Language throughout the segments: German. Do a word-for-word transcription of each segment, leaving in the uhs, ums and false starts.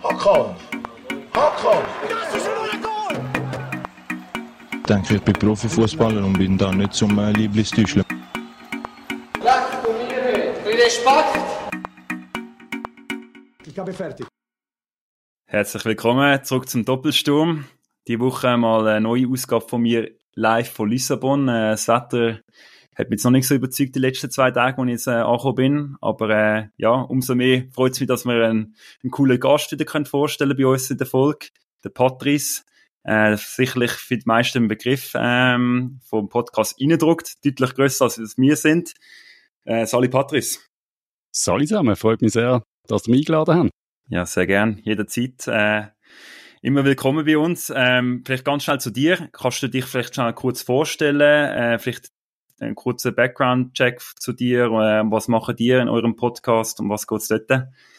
Hakan! Hakan! Ich denke, ich bin Profifußballer und bin da nicht zum äh, Lieblingstäuscheln. Lasst du mir mit Respekt! Ich habe fertig. Herzlich willkommen zurück zum Doppelsturm. Die Woche mal eine neue Ausgabe von mir live von Lissabon. Äh, das Wetter hat mich jetzt noch nicht so überzeugt die letzten zwei Tage, als ich jetzt äh, angekommen bin. Aber äh, ja, umso mehr freut es mich, dass wir einen, einen coolen Gast wieder können vorstellen bei uns in der Folge. Der Patrice. Äh, sicherlich für die meisten ein Begriff ähm, vom Podcast reindruckt. Deutlich grösser, als es wir sind. Äh, Sali Patrice. Sali zusammen, freut mich sehr, dass ihr mich eingeladen habt. Ja, sehr gern. Jederzeit. Äh, immer willkommen bei uns. Ähm, vielleicht ganz schnell zu dir. Kannst du dich vielleicht schnell kurz vorstellen? Äh, vielleicht einen kurzen Background-Check zu dir. Äh, was machen ihr in eurem Podcast und was geht's dort?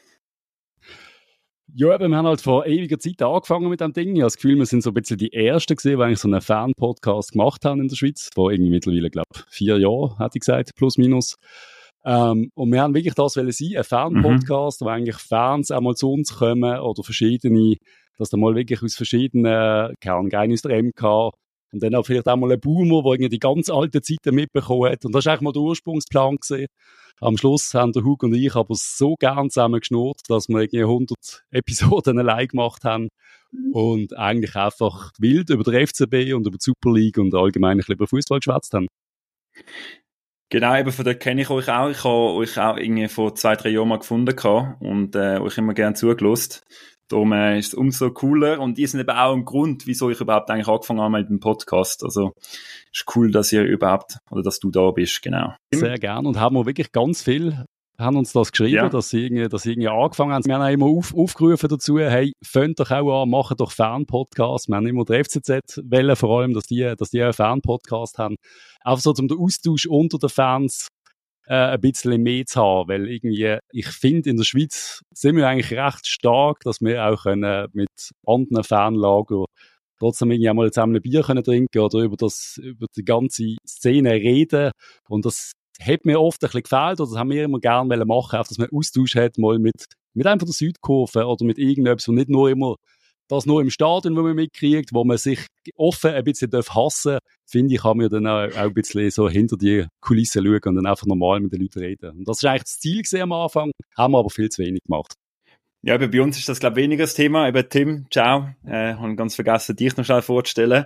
Ja, wir haben halt vor ewiger Zeit angefangen mit dem Ding. Ich habe das Gefühl, wir sind so ein bisschen die Ersten gewesen, die eigentlich so einen Fan-Podcast gemacht haben in der Schweiz. Vor irgendwie mittlerweile, glaube ich, vier Jahren, hätte ich gesagt, plus minus. Ähm, und wir haben wirklich das wollen sein, ein Fan-Podcast, mhm. wo eigentlich Fans auch mal zu uns kommen oder verschiedene, dass da mal wirklich aus verschiedenen, keine Ahnung, einer aus der M K und dann auch vielleicht auch mal ein Boomer, der irgendwie die ganz alten Zeiten mitbekommen hat. Und das war eigentlich mal der Ursprungsplan gewesen. Am Schluss haben der Hugo und ich aber so gern zusammen geschnurrt, dass wir irgendwie hundert Episoden allein gemacht haben und eigentlich einfach wild über den F C B und über die Super League und allgemein ein bisschen über Fußball geschwätzt haben. Genau, eben von dort kenne ich euch auch. Ich habe euch auch irgendwie vor zwei, drei Jahren mal gefunden und äh, euch immer gerne zugelassen. Darum äh, ist es umso cooler und ihr seid eben auch ein Grund, wieso ich überhaupt eigentlich angefangen habe mit dem Podcast. Also ist cool, dass ihr überhaupt, oder dass du da bist, genau. Sehr gerne und haben wir wirklich ganz viel, haben uns das geschrieben, ja. dass sie irgendwie, dass sie irgendwie angefangen haben. Wir haben auch immer auf, aufgerufen dazu, hey, fangt doch auch an, macht doch Fan-Podcasts. Wir haben immer der F C Z wählen, vor allem, dass die, dass die auch einen Fan-Podcast haben. Einfach so, um den Austausch unter den Fans äh, ein bisschen mehr zu haben, weil irgendwie, ich finde, in der Schweiz sind wir eigentlich recht stark, dass wir auch können mit anderen Fanlagern trotzdem irgendwie einmal zusammen ein Bier können trinken oder über das, über die ganze Szene reden. Und das hat mir oft ein bisschen gefällt, oder das haben wir immer gerne machen, auch dass man Austausch hat, mal mit, mit einfach der Südkurve oder mit irgendetwas, wo nicht nur immer das nur im Stadion, wo man mitkriegt, wo man sich offen ein bisschen hassen darf, finde ich, kann man dann auch, auch ein bisschen so hinter die Kulissen schauen und dann einfach normal mit den Leuten reden. Und das ist eigentlich das Ziel gewesen am Anfang, haben wir aber viel zu wenig gemacht. Ja, aber bei uns ist das, glaube ich, weniger das Thema. Eben Tim, ciao. Äh, habe ganz vergessen, dich noch schnell vorzustellen.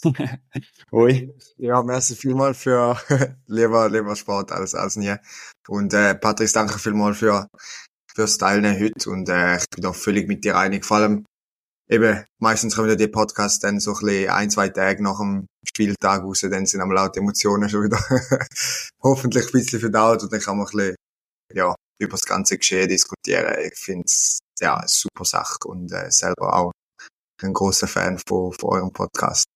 Oi. Ja, merci vielmals für lieber, lieber Sport, alles außen hier. Und äh, Patrice, danke vielmals für fürs Teilen heute. Und äh, ich bin auch völlig mit dir einig. Vor allem eben, meistens kommen ja die Podcasts dann so ein bisschen ein, zwei Tage nach dem Spieltag raus, dann sind einmal laut Emotionen schon wieder hoffentlich ein bisschen verdaut und dann kann man ein bisschen, ja, über das ganze Geschehen diskutieren. Ich finde es, ja, eine super Sache und äh, selber auch ein großer Fan von, von eurem Podcast.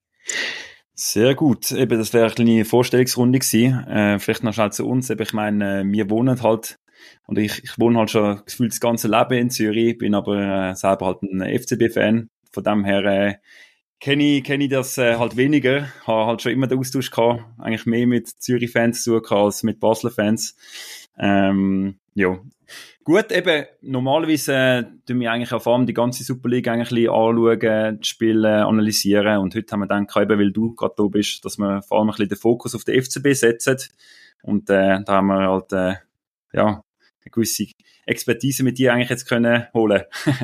Sehr gut. Eben, das wäre eine kleine Vorstellungsrunde gewesen. Äh, vielleicht noch schnell zu uns. Eben, ich meine, wir wohnen halt, und ich, ich wohne halt schon gefühlt das ganze Leben in Zürich, bin aber äh, selber halt ein F C B-Fan. Von dem her äh, kenne ich, kenn ich das äh, halt weniger. Habe halt schon immer den Austausch gehabt, eigentlich mehr mit Zürich-Fans zu tun als mit Basler-Fans. Ähm, ja. Gut, eben, normalerweise äh, tun wir eigentlich vor allem die ganze Super League eigentlich ein bisschen anschauen, die Spiele analysieren und heute haben wir gedacht, eben, weil du gerade da bist, dass wir vor allem ein bisschen den Fokus auf den F C B setzen und äh, da haben wir halt äh, ja, eine gewisse Expertise mit dir eigentlich jetzt können holen.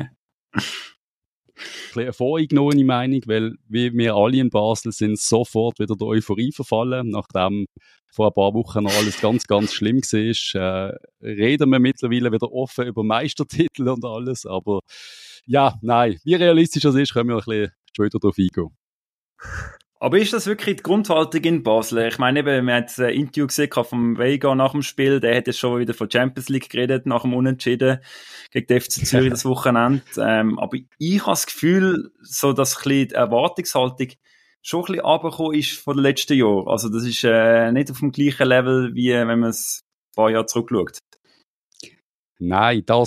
Eine voreingenommene Meinung, weil wie wir alle in Basel sind sofort wieder der Euphorie verfallen, nachdem vor ein paar Wochen noch alles ganz, ganz schlimm war. Äh, reden wir mittlerweile wieder offen über Meistertitel und alles, aber ja, nein, wie realistisch das ist, können wir ein bisschen später darauf eingehen. Aber ist das wirklich die Grundhaltung in Basel? Ich meine, eben, wir haben ein Interview gesehen vom Vega nach dem Spiel, der hat jetzt schon wieder von Champions League geredet, nach dem Unentschieden gegen die F C Zürich das Wochenende. Ähm, aber ich habe das Gefühl, so, dass ein bisschen die Erwartungshaltung schon ein bisschen runtergekommen ist von den letzten Jahren. Also das ist äh, nicht auf dem gleichen Level, wie wenn man es ein paar Jahre zurückschaut. Nein, das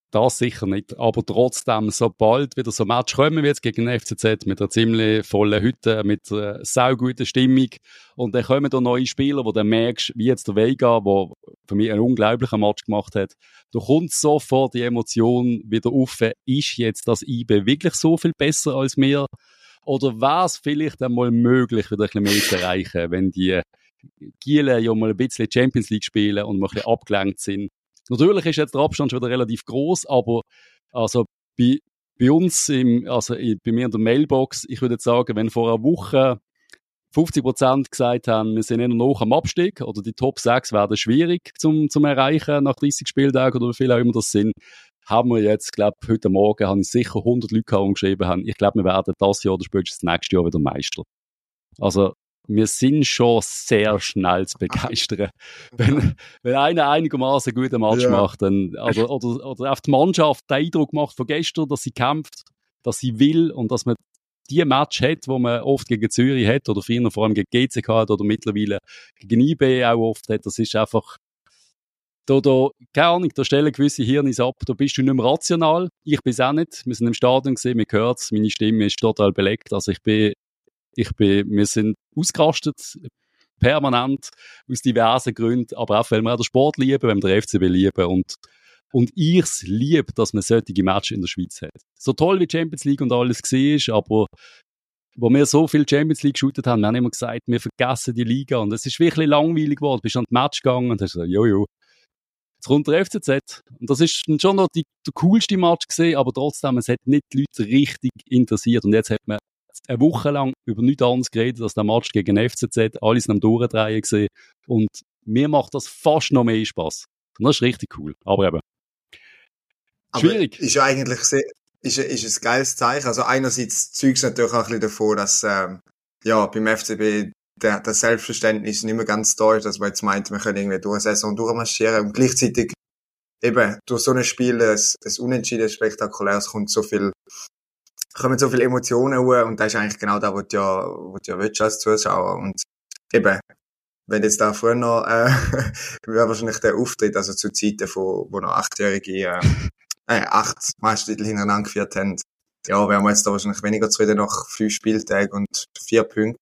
Das sicher nicht. Aber trotzdem, sobald wieder so ein Match kommen wie jetzt gegen den F C Z mit einer ziemlich vollen Hütte, mit einer sauguten Stimmung und dann kommen da neue Spieler, wo du merkst, wie jetzt der Vega, der für mich einen unglaublichen Match gemacht hat, da kommt sofort die Emotion wieder auf, ist jetzt das I B wirklich so viel besser als mir? Oder wäre es vielleicht einmal möglich, wieder ein bisschen mehr zu erreichen, wenn die Gielen ja mal ein bisschen Champions League spielen und mal ein bisschen abgelenkt sind? Natürlich ist jetzt der Abstand schon wieder relativ groß, aber also bei, bei uns, im, also bei mir in der Mailbox, ich würde sagen, wenn vor einer Woche fünfzig Prozent gesagt haben, wir sind eher noch am Abstieg oder die Top sechs werden schwierig zum, zum Erreichen nach dreißig Spieltagen oder wie viel auch immer das sind, haben wir jetzt, glaube ich, heute Morgen habe ich sicher hundert Leute gehabt, die geschrieben haben, ich glaube, wir werden das Jahr oder spätestens nächstes Jahr wieder Meister. Also wir sind schon sehr schnell zu begeistern. Wenn, wenn einer einigermaßen einen guten Match ja. macht, dann, oder, oder, oder auf die Mannschaft den Eindruck macht von gestern, dass sie kämpft, dass sie will und dass man die Match hat, wo man oft gegen Zürich hat, oder früher vor allem gegen G C K hat, oder mittlerweile gegen I B auch oft hat, das ist einfach, da, da, keine Ahnung, da stellen gewisse Hirnis ab, da bist du nicht mehr rational, ich bin's auch nicht, wir sind im Stadion gesehen, man hört's, meine Stimme ist total belegt, also ich bin Ich bin, wir sind ausgerastet, permanent, aus diversen Gründen, aber auch, weil wir auch den Sport lieben, weil wir den F C B lieben und, und ich's liebe, dass man solche Matches in der Schweiz hat. So toll wie Champions League und alles war, aber wo wir so viel Champions League geshootet haben, wir haben immer gesagt, wir vergessen die Liga und es ist wirklich langweilig geworden. Du bist an das Match gegangen und hast gesagt, jojo, jetzt kommt der F C Z. Und das ist schon noch die, der coolste Match gesehen, aber trotzdem, es hat nicht die Leute richtig interessiert und jetzt hat man eine Woche lang über nichts anderes geredet, als der Match gegen den F C Z, alles am Durchdrehen gesehen. Und mir macht das fast noch mehr Spass. Und das ist richtig cool. Aber eben, schwierig. Aber ist ja eigentlich sehr, ist, ist ein geiles Zeichen. Also einerseits zeugt natürlich auch ein bisschen davon, dass, ähm, ja, beim F C B der, das Selbstverständnis nicht mehr ganz da ist, dass man jetzt meint, wir können irgendwie durch eine Saison durchmarschieren und gleichzeitig eben durch so ein Spiel, ein, ein unentschieden spektakuläres, kommt so viel, kommen so viele Emotionen hoch und das ist eigentlich genau das, was du ja, was du ja willst als Zuschauer. Und eben, wenn jetzt da früher noch, äh, wäre wahrscheinlich der Auftritt, also zu Zeiten von, wo noch achtjährige, äh, äh acht Meistertitel hintereinander geführt haben, ja, wären wir jetzt da wahrscheinlich weniger zufrieden nach fünf Spieltagen und vier Punkten.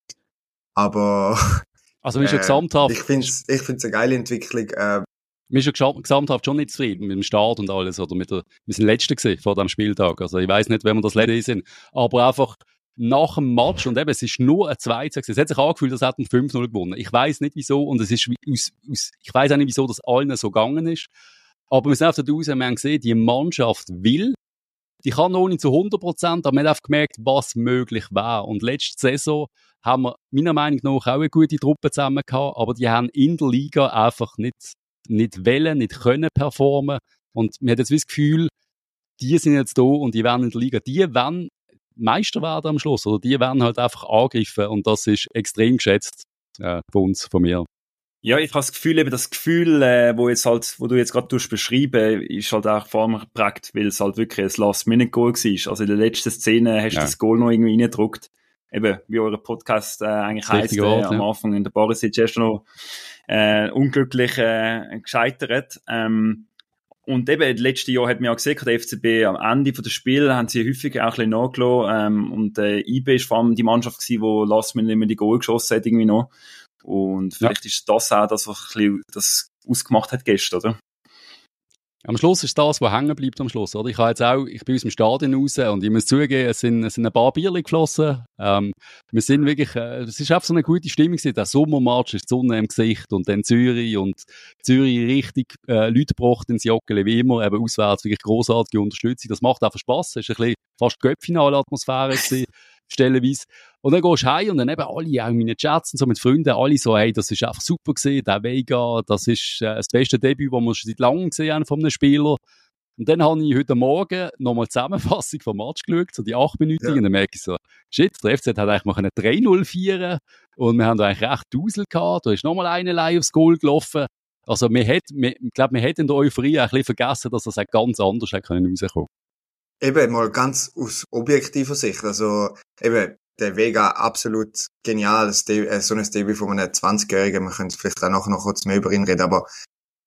Aber, also, wir äh, schon gesamthaft. Ich find's, ich find's eine geile Entwicklung, äh, wir sind ja gesamthaft schon nicht zufrieden mit dem Start und alles, oder mit der, wir sind Letzte gewesen vor dem Spieltag. Also, ich weiss nicht, wenn wir das Letzte sind. Aber einfach nach dem Match, und eben, es ist nur ein zwei zu. Es hat sich angefühlt, als hätten wir fünf null gewonnen. Ich weiss nicht, wieso, und es ist aus, aus, ich weiss auch nicht, wieso das allen so gegangen ist. Aber wir sind auf der Dose, wir haben gesehen, die Mannschaft will, die kann noch nicht zu hundert Prozent, aber wir haben einfach gemerkt, was möglich wäre. Und letzte Saison haben wir meiner Meinung nach auch eine gute Truppe zusammen gehabt, aber die haben in der Liga einfach nicht nicht wollen, nicht können performen. Und man hat jetzt das Gefühl, die sind jetzt da und die werden in der Liga, die werden Meister werden am Schluss, oder die werden halt einfach angegriffen und das ist extrem geschätzt äh, von uns, von mir. Ja, ich habe das Gefühl, eben das Gefühl, äh, wo jetzt halt, wo du jetzt gerade beschreiben, ist halt auch vor allem geprägt, weil es halt wirklich ein Last-Minute-Goal war. Also in der letzten Szene hast du ja. das Goal noch irgendwie reingedruckt. Eben, wie euer Podcast äh, eigentlich heisst, äh, Ort, am ja. Anfang in der Barisic erst noch äh, unglücklich äh, gescheitert. Ähm, und eben, letztes Jahr hat man ja gesehen, der F C B am Ende des Spiels haben sie häufig auch ein bisschen nachgelassen. Ähm, und äh, I B ist vor allem die Mannschaft gewesen, die Last Minute immer die Goal geschossen hat, irgendwie noch. Und vielleicht ja. ist das auch das, was ein bisschen das ausgemacht hat gestern, oder? Am Schluss ist das, was hängen bleibt am Schluss, oder? Ich habe jetzt auch, ich bin aus dem Stadion raus und ich muss zugeben, es sind, es sind ein paar Bierchen geflossen. Ähm, wir sind wirklich, äh, es ist einfach so eine gute Stimmung gewesen. Der Sommermatch ist die Sonne im Gesicht und dann Zürich und Zürich richtig, äh, Leute gebracht ins Joggeli, wie immer, eben auswärts, wirklich grossartige Unterstützung. Das macht einfach Spass. Es ist ein bisschen fast Cup-Finale-Atmosphäre gewesen, stellenweise. Und dann gehst du heim und dann eben alle, auch meine Chats und so mit Freunden, alle so, hey, das ist einfach super gewesen, der Vega, das ist äh, das beste Debüt, das wir schon seit langem gesehen haben von einem Spieler. Und dann habe ich heute Morgen nochmal die Zusammenfassung vom Match geschaut, so die acht Minuten, ja. Und dann merke ich so, shit, der F C Z hat eigentlich mal drei null feiern und wir haben da eigentlich recht Dusel gehabt, da ist nochmal eine allein aufs Goal gelaufen. Also, wir hat, wir, ich glaube, wir hätten in der Euphorie auch ein bisschen vergessen, dass das auch ganz anders hätte rauskommen können. Eben, mal ganz aus objektiver Sicht, also, eben, der Vega absolut genial, so ein Debüt von einem zwanzigjährigen, wir können vielleicht auch nachher noch kurz mehr über ihn reden, aber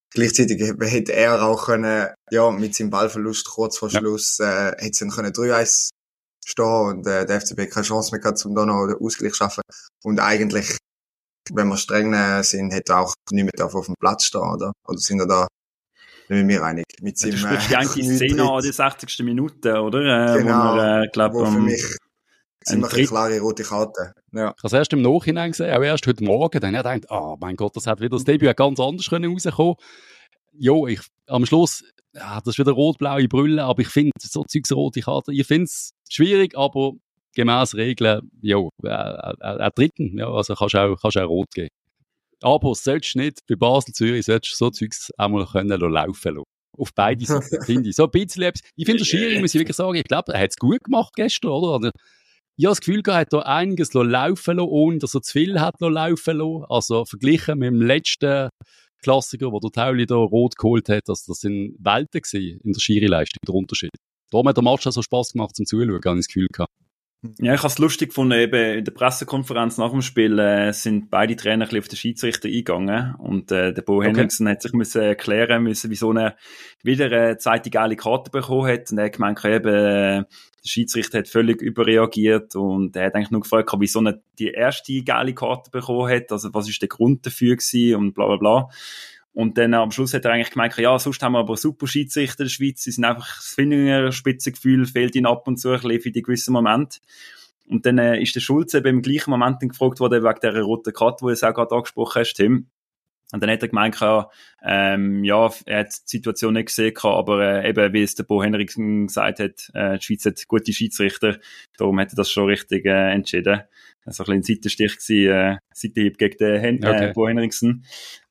Gleichzeitig hätte er auch können, ja, mit seinem Ballverlust kurz vor Schluss, ja. äh, hätte es dann können drei eins stehen und äh, der F C B keine Chance mehr gehabt, um da noch den Ausgleich zu schaffen. Und eigentlich, wenn wir streng sind, hätte er auch nicht mehr auf dem Platz stehen, oder? Oder sind wir da nicht mit mir einig? Mit ja, seinem, du sprichst die eigentliche Szene an der sechzigsten Minute, oder? Äh, genau, wo, wir, äh, glaub, wo für um, mich ziemlich eine klare rote Karte. Ja. Ich habe es erst im Nachhinein gesehen, auch erst heute Morgen. Dann habe ich gedacht, oh mein Gott, das hat wieder das Debüt ganz anders können rauskommen. Jo, ich, am Schluss, ja, das ist wieder rot-blaue Brille, aber ich finde, so Zeugs rote Karte, ich finde es schwierig, aber gemäss Regeln, jo, äh, äh, äh, dritten, ja, also kannst du auch, kannst auch rot geben. Aber solltest nicht, bei Basel, Zürich, solltest du so Zeugs einmal können laufen lassen. Auf beide Seiten, finde ich. So ein bisschen, ich finde, der Schiri, muss ich wirklich sagen, ich glaube, er hat es gut gemacht gestern, oder? oder ich habe das Gefühl, er hat da einiges laufen lassen, ohne dass er zu viel hat laufen lassen. Also, verglichen mit dem letzten Klassiker, wo der Tauli da rot geholt hat, also das sind Welten gewesen in der Schiri-Leistung, der Unterschied. Darum hat der Match auch so Spass gemacht zum Zuschauen, habe ich das Gefühl gehabt. Ja, ich habe es lustig gefunden, eben in der Pressekonferenz nach dem Spiel äh, sind beide Trainer ein bisschen auf den Schiedsrichter eingegangen und äh, der Bo okay. Henriksen hat sich müssen erklären müssen, wieso er wieder eine zweite geile Karte bekommen hat und er hat gemeint, eben, äh, der Schiedsrichter hat völlig überreagiert und er hat eigentlich nur gefragt, wieso er die erste geile Karte bekommen hat, also was ist der Grund dafür gewesen und bla bla bla. Und dann am Schluss hat er eigentlich gemeint, ja, sonst haben wir aber super Schiedsrichter in der Schweiz, sie sind einfach, das Fingerspitzengefühl fehlt ihnen ab und zu ein bisschen für die gewissen Momente. Und dann äh, ist der Schulze eben im gleichen Moment gefragt worden, wegen dieser roten Karte, die du es auch gerade angesprochen hast, Tim. Und dann hat er gemeint, ja, ähm, ja, er hat die Situation nicht gesehen, aber äh, eben, wie es der Bo Henriksen gesagt hat, äh, die Schweiz hat gute Schiedsrichter, darum hat er das schon richtig äh, entschieden. Das war ein bisschen ein Seitenstich gewesen, äh, Seitenhieb gegen den Hen- okay. äh, Bo Henriksen.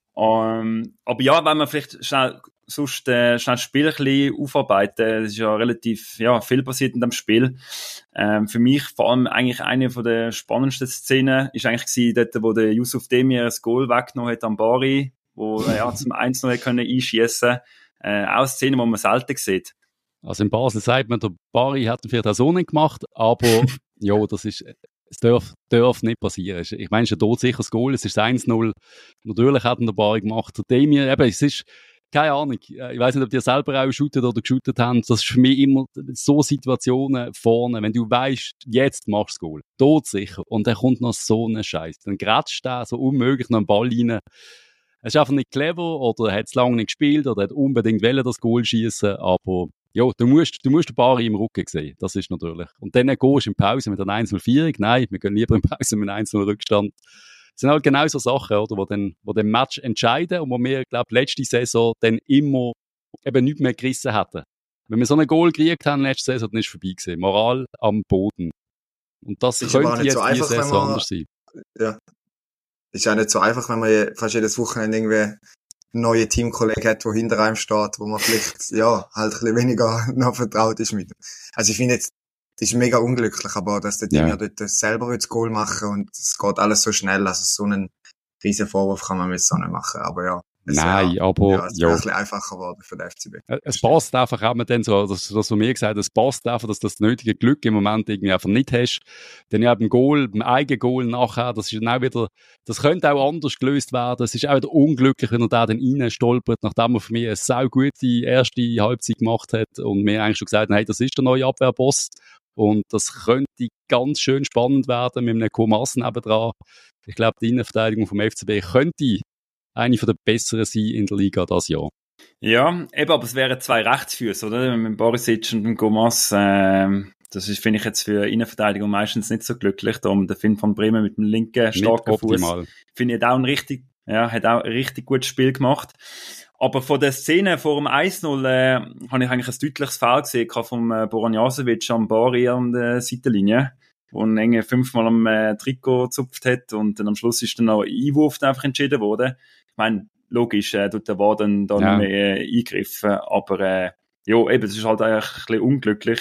Um, aber ja, wenn man vielleicht schnell, sonst, äh, schnell das Spiel ein bisschen aufarbeiten, es ist ja relativ, ja, viel passiert in dem Spiel. Ähm, für mich vor allem eigentlich eine von der spannendsten Szenen ist eigentlich gewesen, dort, wo der Yusuf Demir das Goal weggenommen hat am Bari, wo er ja, zum eins null können einschiessen. Äh, auch eine Szene, die man selten sieht. Also in Basel sagt man, der Bari hat ihn vielleicht auch so nicht gemacht, aber ja, das ist, es darf, darf nicht passieren. Ich meine, es ist ein todsicheres Goal, es ist eins null. Natürlich hat ihn der Bari gemacht. Der Demir, eben, es ist, keine Ahnung, ich weiss nicht, ob die selber auch shootet oder geshootet haben. Das ist für mich immer so Situationen vorne, wenn du weißt, jetzt machst du das Goal. Todsicher. Und dann kommt noch so ein Scheiß. Dann grätscht der so unmöglich noch einen Ball rein. Es ist einfach nicht clever oder hat es lange nicht gespielt oder hat unbedingt wollen das Goal schießen, aber ja, du musst, du musst den Bari im Rücken sehen. Das ist natürlich. Und dann gehst du in Pause mit einer eins null vier. Nein, wir gehen lieber in Pause mit einem eins null Rückstand. Das sind halt genau so Sachen, oder, wo dann, wo den Match entscheiden und wo wir, glaube ich, letzte Saison dann immer eben nichts mehr gerissen hätten. Wenn wir so einen Goal gekriegt haben letzte Saison, dann ist es vorbei gewesen. Moral am Boden. Und das ist könnte jetzt so einfach, diese Saison man, anders sein. Ja. Ist auch nicht so einfach, wenn man fast jedes Wochenende irgendwie neue Teamkollegen hat, der hinter einem steht, wo man vielleicht, ja, halt ein bisschen weniger noch vertraut ist mit. Also ich finde jetzt, das ist mega unglücklich, aber dass der Team ja, ja dort selber das Goal machen und es geht alles so schnell, also so einen riesen Vorwurf kann man mit so nicht machen, aber ja. Nein, wär, aber, ja. Es wäre ein bisschen einfacher geworden für den F C B. Es passt einfach auch mit dem so, das, das, was mir gesagt hat, es passt einfach, dass du das nötige Glück im Moment irgendwie einfach nicht hast. Denn ja, beim Goal, beim eigenen Goal nachher, das ist dann auch wieder, das könnte auch anders gelöst werden. Es ist auch wieder unglücklich, wenn er da dann rein stolpert, nachdem er für mich eine sau gute erste Halbzeit gemacht hat und mir eigentlich schon gesagt hat, hey, das ist der neue Abwehrboss. Und das könnte ganz schön spannend werden mit einem Komas nebendran. Ich glaube, die Innenverteidigung vom F C B könnte eine von der besseren sein in der Liga das Jahr. Ja, eben, aber es wären zwei Rechtsfüße, oder? Mit Borisic und Gomas. Äh, das ist, finde ich, jetzt für Innenverteidigung meistens nicht so glücklich. Darum der Finn von Bremen mit dem linken starken Fuß. Finde ich, hat auch ein richtig, ja, hat auch ein richtig gutes Spiel gemacht. Aber von der Szene vor dem eins null äh, habe ich eigentlich ein deutliches Foul gesehen von äh, Boran Jasevic am Bari an der Seitenlinie, wo er irgendwie fünfmal am äh, Trikot gezupft hat und dann am Schluss ist dann noch ein Einwurf einfach entschieden worden. Ich meine, logisch, äh, dort war dann da ja. nicht mehr äh, eingegriffen, aber äh, ja, eben, es ist halt eigentlich ein bisschen unglücklich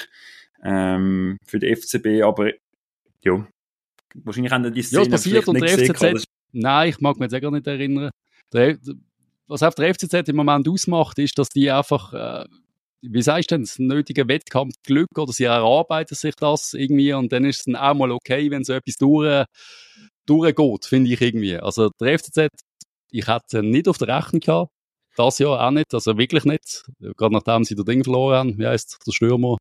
ähm, für den F C B, aber ja, wahrscheinlich haben die Szene ja, es passiert und der F C Z, gesehen, nein, ich mag mich jetzt auch gar nicht erinnern. Der, was auf der F C Z im Moment ausmacht, ist, dass die einfach, äh, wie sagst du denn, das nötige Wettkampfglück oder sie erarbeiten sich das irgendwie und dann ist es dann auch mal okay, wenn so etwas durch, durchgeht, finde ich irgendwie. Also der F C Z, ich hätte nicht auf der Rechnung gehabt. das Jahr auch nicht, also wirklich nicht. Gerade nachdem sie das Ding verloren haben, wie heisst der Stürmer?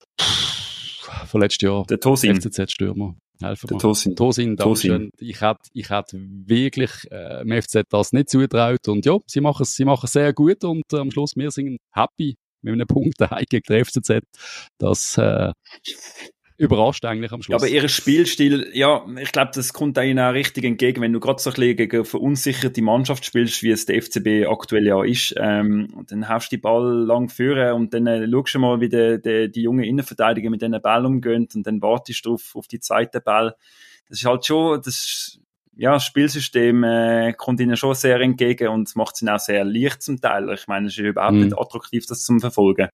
Von letztes Jahr. Der Tosin. F C Z-Stürmer. Helfen Der mir. Tosin. Tosin, Dankeschön. Ich hätte, ich hätte wirklich äh, dem F C Z das nicht zugetraut. Und ja, sie machen es, sie machen es sehr gut. Und äh, am Schluss, wir sind happy mit einem Punkt daheim gegen den F C Z. Das äh, überrascht eigentlich am Schluss. Aber ihr Spielstil, ja, ich glaube, das kommt ihnen auch richtig entgegen, wenn du gerade so ein bisschen gegen eine verunsicherte Mannschaft spielst, wie es der F C B aktuell ja ist, ähm, dann haust du die Ball lang führen und dann äh, schaust du mal, wie die, die, die jungen Innenverteidiger mit diesen Ball umgehen und dann wartest du auf, auf die zweite Ball. Das ist halt schon, das, ja, das Spielsystem äh, kommt ihnen schon sehr entgegen und macht es ihnen auch sehr leicht zum Teil. Ich meine, es ist überhaupt Mhm. nicht attraktiv, das zum Verfolgen.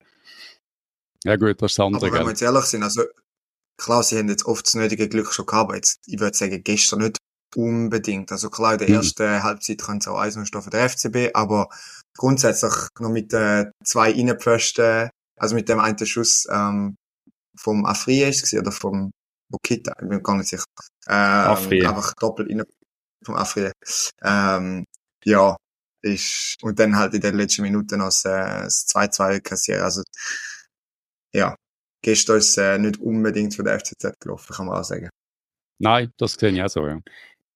Ja gut, das ist das andere, Aber wenn wir gell? jetzt ehrlich sind, also klar, sie haben jetzt oft das nötige Glück schon gehabt, aber jetzt, ich würde sagen, gestern nicht unbedingt. Also klar, in der Mhm. ersten Halbzeit kann es auch eins null stehen für den F C B, aber grundsätzlich noch mit äh, zwei Innenpfosten, also mit dem einen Schuss ähm, vom Afrie ist es oder vom Bokita, ich bin gar nicht sicher. Ähm, Afrie. Einfach doppelt innen vom Afrie. Ähm, ja, ist, und dann halt in den letzten Minuten noch das, äh, das zwei zwei kassieren. Also, ja, gestern ist es äh, nicht unbedingt für den F C Z gelaufen, kann man auch sagen. Nein, das sehe ich auch so, ja.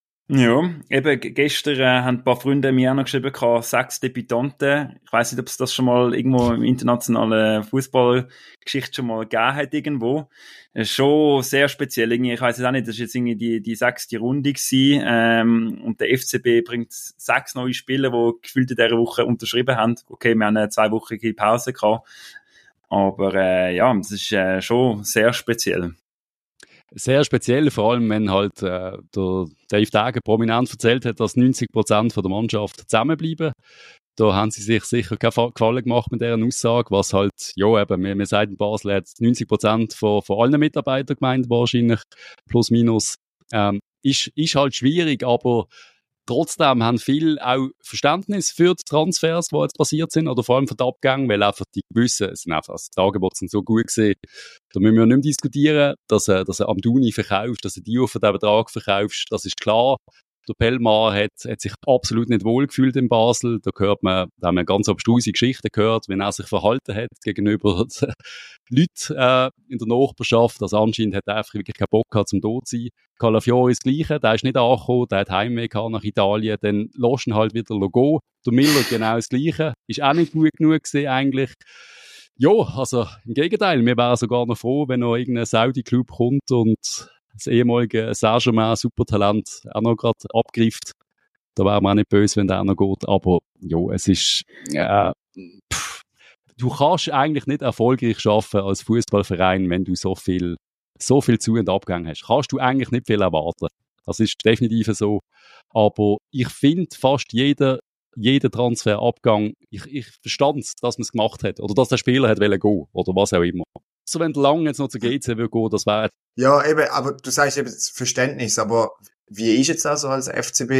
Ja, eben g- gestern äh, haben ein paar Freunde mir auch noch geschrieben, gehabt, sechs Debütanten. Ich weiss nicht, ob es das schon mal irgendwo im internationalen Fußballgeschichte schon mal gegeben hat irgendwo. Das ist schon sehr speziell. Irgendwie, ich weiss es auch nicht, das ist jetzt irgendwie die, die sechste Runde gewesen. Ähm, und der F C B bringt sechs neue Spieler, die gefühlt in dieser Woche unterschrieben haben. Okay, wir haben eine zweiwöchige Pause gehabt. Aber äh, ja, das ist äh, schon sehr speziell. Sehr speziell, vor allem wenn halt äh, der Dave Degen prominent erzählt hat, dass neunzig Prozent von der Mannschaft zusammenbleiben. Da haben sie sich sicher keinen Fa- Gefallen gemacht mit dieser Aussage, was halt, ja eben, wir, wir sagen in Basel hat neunzig Prozent von, von allen Mitarbeitern gemeint wahrscheinlich, plus minus. Ähm, ist, ist halt schwierig, aber trotzdem haben viele auch Verständnis für die Transfers, die jetzt passiert sind, oder vor allem für die Abgänge, weil einfach die gewissen, es sind einfach, also die Angebote sind so gut gewesen, da müssen wir nicht mehr diskutieren, dass er, dass er Amdouni verkauft, dass er die auf den Betrag verkaufst, das ist klar. Der Pelmar hat, hat sich absolut nicht wohlgefühlt in Basel, da hört man, da haben wir ganz abstruse Geschichten gehört, wenn er sich verhalten hat gegenüber den Leuten äh, in der Nachbarschaft, also anscheinend hat er einfach wirklich keinen Bock gehabt, zum dort zu sein. Calafiori ist das Gleiche, der ist nicht angekommen, der hat Heimweh gehabt nach Italien, dann lässt ihn halt wieder Logo. Der Miller genau das Gleiche, ist auch nicht gut genug gewesen eigentlich. Ja, also im Gegenteil, wir wären sogar noch froh, wenn noch irgendein Saudi-Club kommt und das ehemalige Saint-Germain-Supertalent auch noch gerade abgreift. Da wären wir auch nicht böse, wenn der auch noch geht. Aber ja, es ist... Äh, pff, du kannst eigentlich nicht erfolgreich arbeiten als Fußballverein, wenn du so viel, so viel Zu- und Abgang hast. Kannst du eigentlich nicht viel erwarten. Das ist definitiv so. Aber ich finde, fast jeder, jeder Transferabgang, ich, ich verstand es, dass man es gemacht hat. Oder dass der Spieler hat wollen gehen. Oder was auch immer. So, wenn der Lang jetzt noch zu G C würde gehen, das wäre... Ja, eben, aber du sagst eben das Verständnis, aber wie ist jetzt also als F C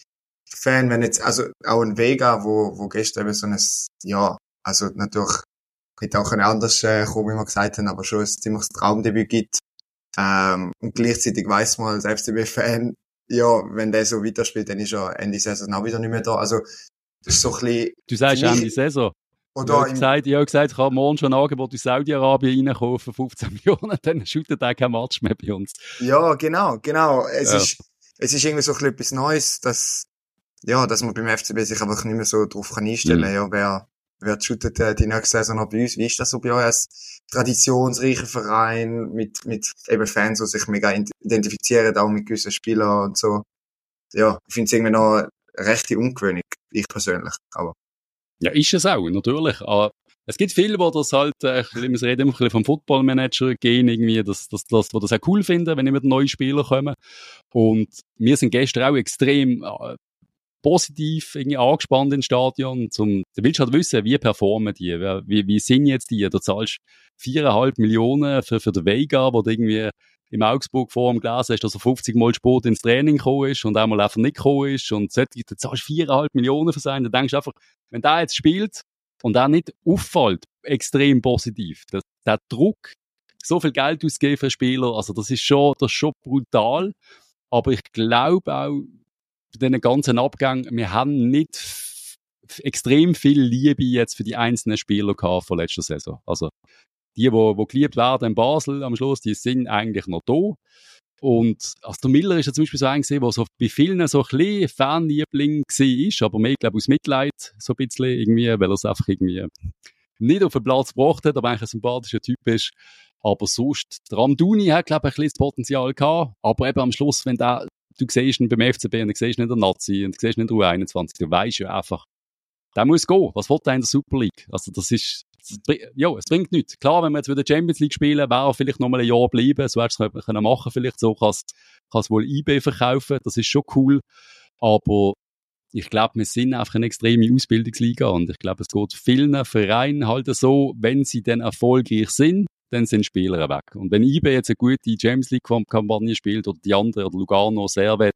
B-Fan, wenn jetzt, also auch ein Vega, wo, wo gestern eben so ein, ja, also natürlich hätte auch ein anders äh, kommen, wie wir gesagt haben, aber schon ein ziemliches Traumdebüt gibt. Ähm, und gleichzeitig weiss man als F C B-Fan, ja, wenn der so weiterspielt, dann ist er Ende Saison auch wieder nicht mehr da. Also, das ist so ein bisschen... Du sagst für mich- Ende Saison. Ich Oder habe im, gesagt, ich habe gesagt, ich habe morgen schon ein Angebot in Saudi-Arabien reinkaufen, fünfzehn Millionen, dann shootet er kein Match mehr bei uns. ja, genau, genau. Es Ja. ist, es ist irgendwie so ein bisschen etwas Neues, dass, ja, dass man beim F C B sich einfach nicht mehr so drauf kann einstellen kann. Mhm. Ja, wer, wer shootet äh, die nächste Saison noch bei uns? Wie ist das so bei euch als traditionsreicher Verein mit, mit eben Fans, die sich mega identifizieren, auch mit gewissen Spielern und so? Ja, ich finde es irgendwie noch eine rechte Ungewöhnung, ich persönlich, aber. Ja, ist es auch, natürlich. Aber es gibt viele, die das halt, äh, wir reden immer ein bisschen vom Football-Manager gehen, irgendwie, dass, dass, dass, die das auch cool finden, wenn immer neue Spieler kommen. Und wir sind gestern auch extrem äh, positiv irgendwie angespannt ins Stadion. Zum, du willst halt wissen, wie performen die, wie, wie sind jetzt die? Du zahlst viereinhalb Millionen für, für den Vega, wo du irgendwie im Augsburg-Forum gelesen hast, dass er fünfzig Mal Sport ins Training gekommen ist und einmal einfach nicht gekommen ist und solche, du zahlst viereinhalb Millionen für sein, dann denkst du einfach, wenn der jetzt spielt und der nicht auffällt, extrem positiv. Der, der Druck, so viel Geld ausgeben für Spieler, also das ist schon, das ist schon brutal, aber ich glaube auch, bei diesen ganzen Abgängen, wir haben nicht f- extrem viel Liebe jetzt für die einzelnen Spieler gehabt von letzter Saison. Also, die, wo, wo geliebt werden in Basel am Schluss, die sind eigentlich noch da. Und also der Miller ist ja zum Beispiel so ein gesehen, der so bei vielen so ein bisschen Fanliebling war, aber mehr, glaube ich, aus Mitleid so ein bisschen irgendwie, weil er es einfach irgendwie nicht auf den Platz gebracht hat, aber eigentlich ein sympathischer Typ ist. Aber sonst, der Amdouni hat, glaube ich, ein bisschen das Potenzial gehabt, aber eben am Schluss, wenn der, du siehst ihn beim F C B und du siehst ihn in der Nazi und du siehst ihn in der U einundzwanzig, du weisst ja einfach, der muss gehen. Was will der in der Super League? Also das ist, das bring- ja, es bringt nichts. Klar, wenn wir jetzt wieder Champions League spielen, wäre er vielleicht noch mal ein Jahr bleiben, so hättest du es können machen, vielleicht so, kannst kannst wohl I B verkaufen, das ist schon cool, aber ich glaube, wir sind einfach eine extreme Ausbildungsliga und ich glaube, es geht vielen Vereinen halt so, wenn sie dann erfolgreich sind, dann sind Spieler weg. Und wenn I B jetzt eine gute Champions League-Kampagne spielt oder die andere, oder Lugano, Servet,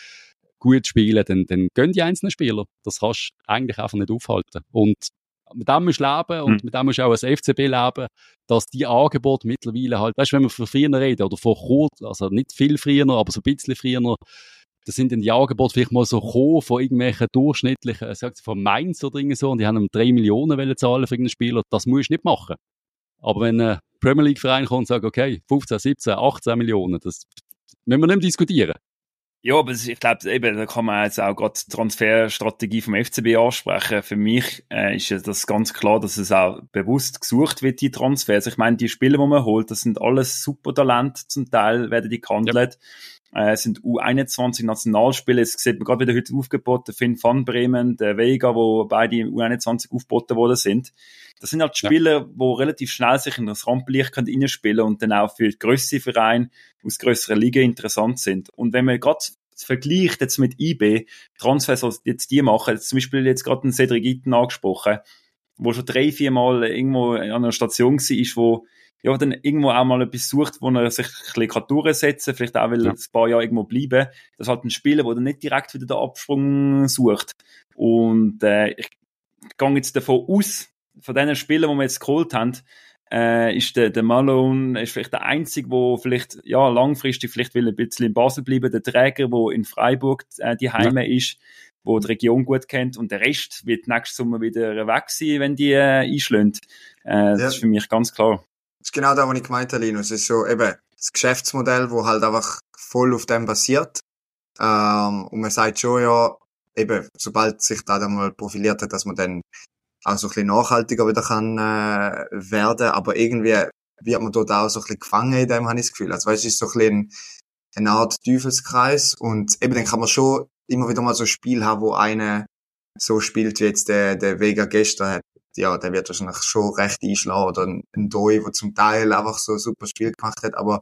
gut spielen, dann, dann gehen die einzelnen Spieler. Das kannst du eigentlich einfach nicht aufhalten. Und mit dem musst du leben und Hm. mit dem musst du auch als F C B leben, dass die Angebote mittlerweile halt, weißt du, wenn wir von früher reden oder von kurz, also nicht viel früher, aber so ein bisschen früher, da sind dann die Angebote vielleicht mal so gekommen von irgendwelchen durchschnittlichen, äh, sagt von Mainz oder irgend so, und die haben um drei Millionen wollen zahlen für irgendeinen Spieler. Das musst du nicht machen. Aber wenn ein Premier League Verein kommt und sagt, okay, fünfzehn, siebzehn, achtzehn Millionen, das müssen wir nicht mehr diskutieren. Ja, aber ich glaube, eben, da kann man jetzt auch gerade die Transferstrategie vom F C B ansprechen. Für mich äh, ist ja das ganz klar, dass es auch bewusst gesucht wird, die Transfers. Ich meine, die Spieler, die man holt, das sind alles super Talente, zum Teil werden die gehandelt. Ja. Äh, es sind U einundzwanzig Nationalspiele, es sieht man gerade wieder heute aufgeboten, Finn van Bremen, der Vega, wo beide im U einundzwanzig aufgeboten worden sind. Das sind halt Spieler, ja, die relativ schnell sich in das Rampenlicht reinspielen können und dann auch für grössere Vereine aus grösseren Ligen interessant sind. Und wenn man gerade vergleicht jetzt mit I B, Transfers, was jetzt die machen, jetzt zum Beispiel jetzt gerade einen Cedric Itten angesprochen, wo schon drei, vier Mal irgendwo an einer Station war, ist, wo ja dann irgendwo auch mal etwas sucht, wo er sich ein bisschen durchsetzen kann, vielleicht auch will ja. ein paar Jahre irgendwo bleiben. Das ist halt ein Spieler, der dann nicht direkt wieder den Absprung sucht. Und äh, ich gehe jetzt davon aus, von diesen Spielern, die wir jetzt geholt haben, äh, ist der, der Malone ist vielleicht der Einzige, der vielleicht ja langfristig vielleicht will ein bisschen in Basel bleiben, der Träger, der in Freiburg äh, die Heime ja. ist, wo die Region gut kennt, und der Rest wird nächstes Sommer wieder weg sein, wenn die äh, einschlägt. Äh, das ja. ist für mich ganz klar. Das ist genau das, was ich gemeint habe, Linus. Es ist so eben das Geschäftsmodell, wo halt einfach voll auf dem basiert. Ähm, und man sagt schon, ja, eben, sobald sich da dann mal profiliert hat, dass man dann auch so ein bisschen nachhaltiger wieder kann äh, werden, aber irgendwie wird man dort auch so ein bisschen gefangen in dem, habe ich das Gefühl. Also weißt du, es ist so ein bisschen eine Art Teufelskreis, und eben dann kann man schon immer wieder mal so ein Spiel haben, wo einer so spielt, wie jetzt der, der Vega gestern hat. Ja, der wird wahrscheinlich schon recht einschlagen, oder ein, ein Doi, der zum Teil einfach so ein super Spiel gemacht hat, aber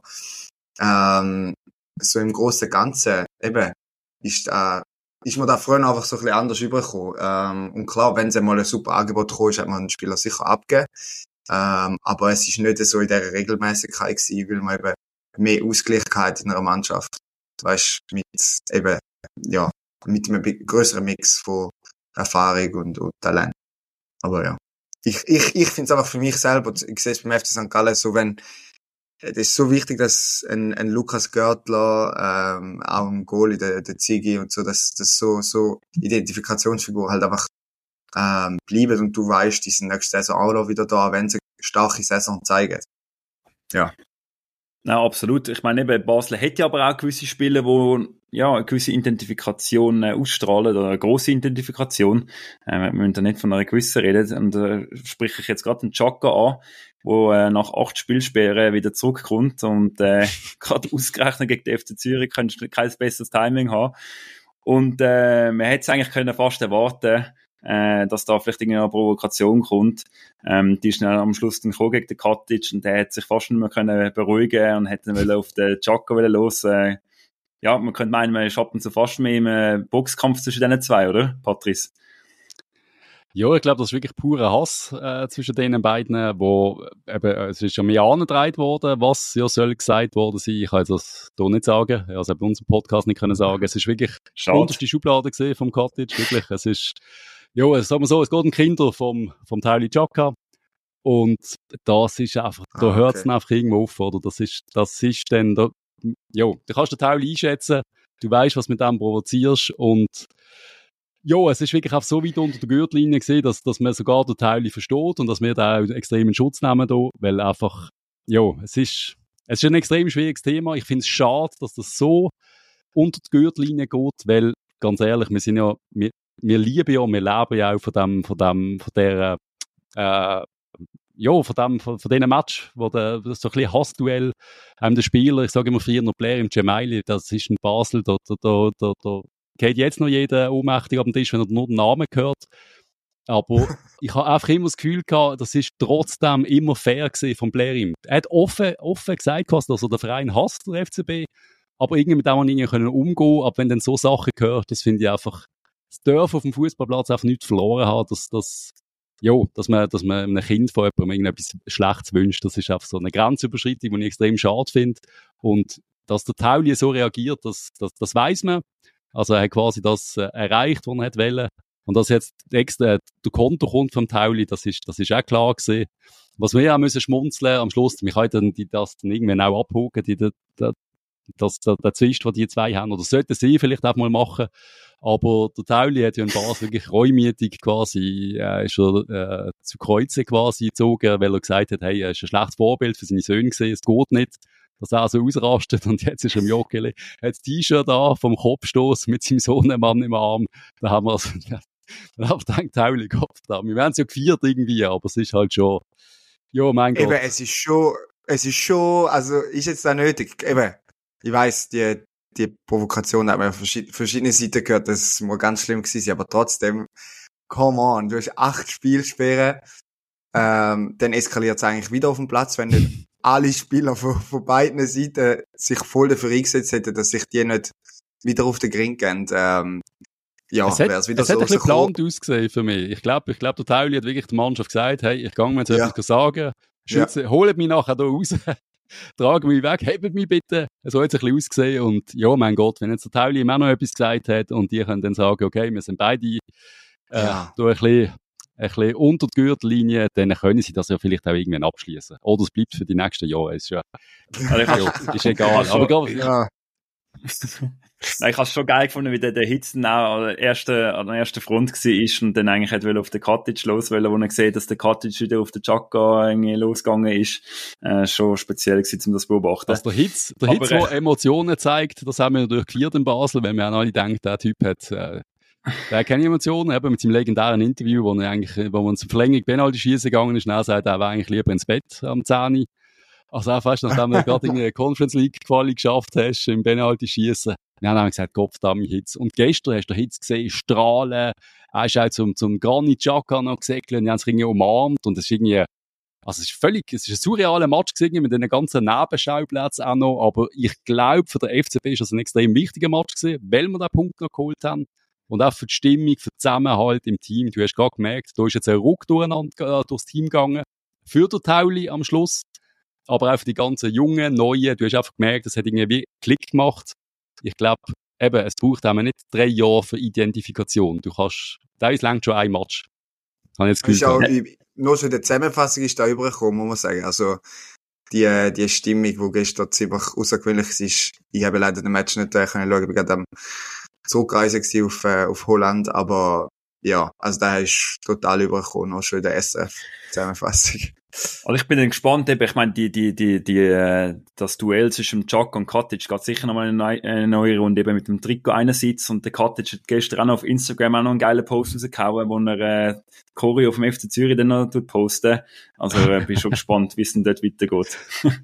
ähm, so im Großen und Ganzen eben ist äh, ist man da früher einfach so ein bisschen anders rübergekommen. Ähm, und klar, wenn es einmal ein super Angebot gekommen ist, hat man den Spieler sicher abgegeben. Ähm, aber es ist nicht so in dieser Regelmäßigkeit gewesen, weil man eben mehr Ausgleichheit in einer Mannschaft, weißt, mit eben, ja, mit einem größeren Mix von Erfahrung und, und Talent. Aber ja. Ich, ich, ich finde es einfach für mich selber, ich sehe es beim F C Sankt Gallen so, wenn, das ist so wichtig, dass ein, ein Lukas Görtler, ähm, auch ein Goalie, der, der Ziggy und so, dass, dass so, so Identifikationsfigur halt einfach, ähm, bleiben, und du weißt, die sind nächste Saison auch noch wieder da, wenn sie eine starke Saison zeigen. Ja. Ja, absolut. Ich meine, eben, Basel hat ja aber auch gewisse Spiele, wo ja eine gewisse Identifikation äh, ausstrahlen, oder eine grosse Identifikation. Äh, wir müssen da nicht von einer gewissen reden. Und da äh, spreche ich jetzt gerade den Chaka an, wo äh, nach acht Spielsperren wieder zurückkommt und äh, gerade ausgerechnet gegen den F C Zürich kannst du kein besseres Timing haben. Und äh, man hätte es eigentlich können fast erwarten, äh, dass da vielleicht irgendeine Provokation kommt. Ähm, die ist dann am Schluss dann gekommen gegen den Katic, und der hat sich fast nicht mehr können beruhigen und hätte dann auf den Chaka los. Äh, ja, man könnte meinen, man ist ab und zu fast mehr im äh, Boxkampf zwischen diesen zwei, oder, Patrice? Ja, ich glaube, das ist wirklich purer Hass äh, zwischen den beiden, wo eben, es ist ja mehr angetragen worden, was ja soll gesagt worden sein. Ich kann das hier nicht sagen, also bei unserem Podcast nicht können sagen. Es ist wirklich die unterste Schublade gesehen vom Katic, wirklich. Es ist, ja, sagen wir so, es geht um Kinder vom, vom Tauli Chaka. Und das ist einfach, da ah, okay. hört es einfach irgendwo auf, oder? Das ist, das ist dann, da, ja, du kannst den Tauli einschätzen, du weißt, was mit dem provozierst, und ja, es ist wirklich auch so weit unter der Gürtellinie gesehen, dass, dass man sogar den Teil versteht und dass wir da auch extremen Schutz nehmen da, weil einfach, ja, es ist, es ist ein extrem schwieriges Thema. Ich finde es schade, dass das so unter die Gürtellinie geht, weil, ganz ehrlich, wir sind ja, wir, wir lieben ja, wir leben ja auch von dem, von dem, von der, äh, ja, von dem, von, von diesem Match, wo der, das so ein bisschen Hassduell, ähm, der Spieler, ich sage immer früher noch Blair im Gemeili, das ist in Basel, da, da, da, da, da geht jetzt noch jeder ohnmächtig auf den Tisch, wenn er nur den Namen hört. Aber ich habe einfach immer das Gefühl gehabt, das ist trotzdem immer fair gewesen von Blair. Er hat offen, offen gesagt, dass er den Verein hasst, der F C B, aber irgendwie mit dem man irgendwie können umgehen, aber wenn dann so Sachen gehört, das finde ich einfach, das darf auf dem Fußballplatz einfach nichts verloren haben, dass, dass, ja, dass man, dass man einem Kind von jemandem irgendetwas Schlechtes wünscht, das ist einfach so eine Grenzüberschreitung, die ich extrem schade finde. Und dass der Tauli so reagiert, das, das, das weiss man. Also er hat quasi das äh, erreicht, was er hat wollen. Und dass jetzt extra der Konto kommt vom Tauli, das ist, das ist auch klar gewesen. Was wir auch müssen schmunzeln, am Schluss, wir können dann die, das dann irgendwann auch abhaken, die, die, die, das, der, der Zwist, den die zwei haben, oder sollten sie vielleicht auch mal machen. Aber der Tauli hat ja in Basel wirklich reumütig quasi, äh, ist er, äh, zu Kreuzen quasi gezogen, weil er gesagt hat, hey, er ist ein schlechtes Vorbild für seine Söhne gesehen, es geht nicht, dass er so ausrastet, und jetzt ist er im Joggeli, hat das T-Shirt da vom Kopfstoß mit seinem Sohnemann im Arm, da haben wir also, dann habe ich gedacht, Tauli, Gott, da, wir werden es ja gefeiert irgendwie, aber es ist halt schon, ja, mein Gott. Eben, es ist schon, es ist schon, also, ist jetzt da nötig, eben, ich weiss, die, die Provokation hat man auf verschiedene Seiten gehört, das muss ganz schlimm gewesen sein, aber trotzdem, come on, du hast acht Spielsperren, ähm, dann eskaliert es eigentlich wieder auf dem Platz, wenn nicht alle Spieler von, von beiden Seiten sich voll dafür eingesetzt hätten, dass sich die nicht wieder auf den Gring gehen. Ähm, ja, es hat, wär's wieder es so hat ein bisschen geplant ausgesehen für mich. Ich glaube, ich glaube, der Tauli hat wirklich der Mannschaft gesagt, hey, ich gehe mir jetzt ja. etwas sagen, schütze, ja. holt mich nachher da raus, tragen mich weg, hebt mich bitte. So hat es ein bisschen ausgesehen und ja, mein Gott, wenn jetzt der Tauli ihm auch noch etwas gesagt hat und die können dann sagen, okay, wir sind beide äh, ja. da ein bisschen ein bisschen unter die Gürtellinie, dann können sie das ja vielleicht auch irgendwann abschließen. Oder es bleibt für die nächsten Jahre. Ist ja, also ist egal. Aber gar, ja. Nein, ich habe es schon geil gefunden, wie der, der Hitzen auch an der ersten, an der ersten Front war und dann eigentlich hat auf den Cottage los wollen, wo er gesehen, dass der Cottage wieder auf den Chaka irgendwie losgegangen ist. Äh, schon speziell gewesen, um das zu beobachten. Also der Hitz, der Hitz, der Emotionen zeigt, das haben wir natürlich gefeiert in Basel, wenn wir auch alle denken, der Typ hat, äh, der hat keine Emotionen, eben mit seinem legendären Interview, wo er eigentlich, wo man zur Verlängerung Penalty schießen gegangen ist, und er sagt, er wäre eigentlich lieber ins Bett am zehn. Also auch fast, nachdem du gerade in der Conference League Quali geschafft hast, im Penalty schießen. Wir haben gesagt, Gott verdammt, Hitz. Und gestern hast du Hitz gesehen, strahlen. Er ist auch zum, zum Granit Xhaka noch gesegelt und die haben sich irgendwie umarmt. Und es ist irgendwie, also es ist völlig, es ist ein surrealer Match gewesen, mit den ganzen Nebenschauplätzen auch noch. Aber ich glaube, für den F C B ist das ein extrem wichtiger Match gewesen, weil wir den Punkt noch geholt haben. Und auch für die Stimmung, für den Zusammenhalt im Team. Du hast gerade gemerkt, da ist jetzt ein Ruck durcheinander, äh, durchs Team gegangen. Für den Tauli am Schluss. Aber auch für die ganzen Jungen, Neuen. Du hast einfach gemerkt, es hat irgendwie Klick gemacht. Ich glaube, eben, es braucht eben nicht drei Jahre für Identifikation. Du kannst, da ist lang schon ein Match. Habe ich jetzt ist auch, nur schon in der Zusammenfassung ist da übergekommen, muss man sagen. Also, die, die Stimmung, die gestern ziemlich außergewöhnlich ist. Ich habe leider den Match nicht äh, können schauen, ich bin gerade am Zurückreisen auf, äh, auf Holland, aber ja, also da ist total übergekommen, noch schon in der S F-Zusammenfassung. Also ich bin dann gespannt, eben, ich meine, die, die, die, die, äh, das Duell zwischen Xhaka und Katic geht sicher nochmal eine, neue, eine neue Runde, eben mit dem Trikot einerseits, und der Katic hat gestern auch noch auf Instagram auch noch einen geilen Post rausgehauen, wo er äh, Choreo vom F C Zürich dann noch posten. Also äh, bin schon gespannt, wie es denn dort weitergeht.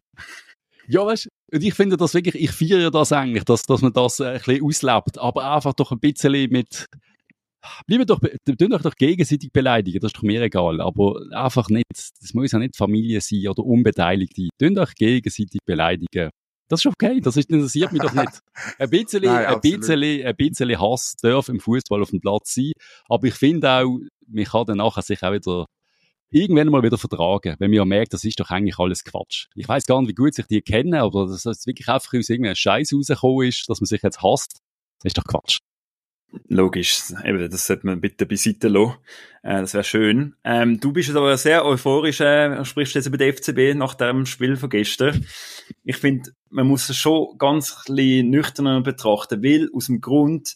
Ja, weißt du, und ich finde das wirklich, ich feiere das eigentlich, dass, dass man das äh, ein bisschen auslebt, aber einfach doch ein bisschen mit, bleiben doch, tun euch doch gegenseitig beleidigen, das ist doch mir egal, aber einfach nicht, das muss ja nicht Familie sein oder Unbeteiligte, tun euch gegenseitig beleidigen. Das ist okay, das ist, interessiert mich doch nicht. Ein bisschen, Nein, ein bisschen, ein bisschen Hass darf im Fußball auf dem Platz sein, aber ich finde auch, man kann dann nachher sich auch wieder irgendwann mal wieder vertragen, wenn man ja merkt, das ist doch eigentlich alles Quatsch. Ich weiss gar nicht, wie gut sich die kennen, aber dass das wirklich einfach aus irgendeinem Scheiß rausgekommen ist, dass man sich jetzt hasst, das ist doch Quatsch. Logisch, eben, das sollte man bitte beiseite lassen. Äh, das wäre schön. Ähm, du bist jetzt aber sehr euphorisch, äh, sprichst jetzt über den F C B nach dem Spiel von gestern. Ich finde, man muss es schon ganz ein bisschen nüchterner betrachten, weil aus dem Grund,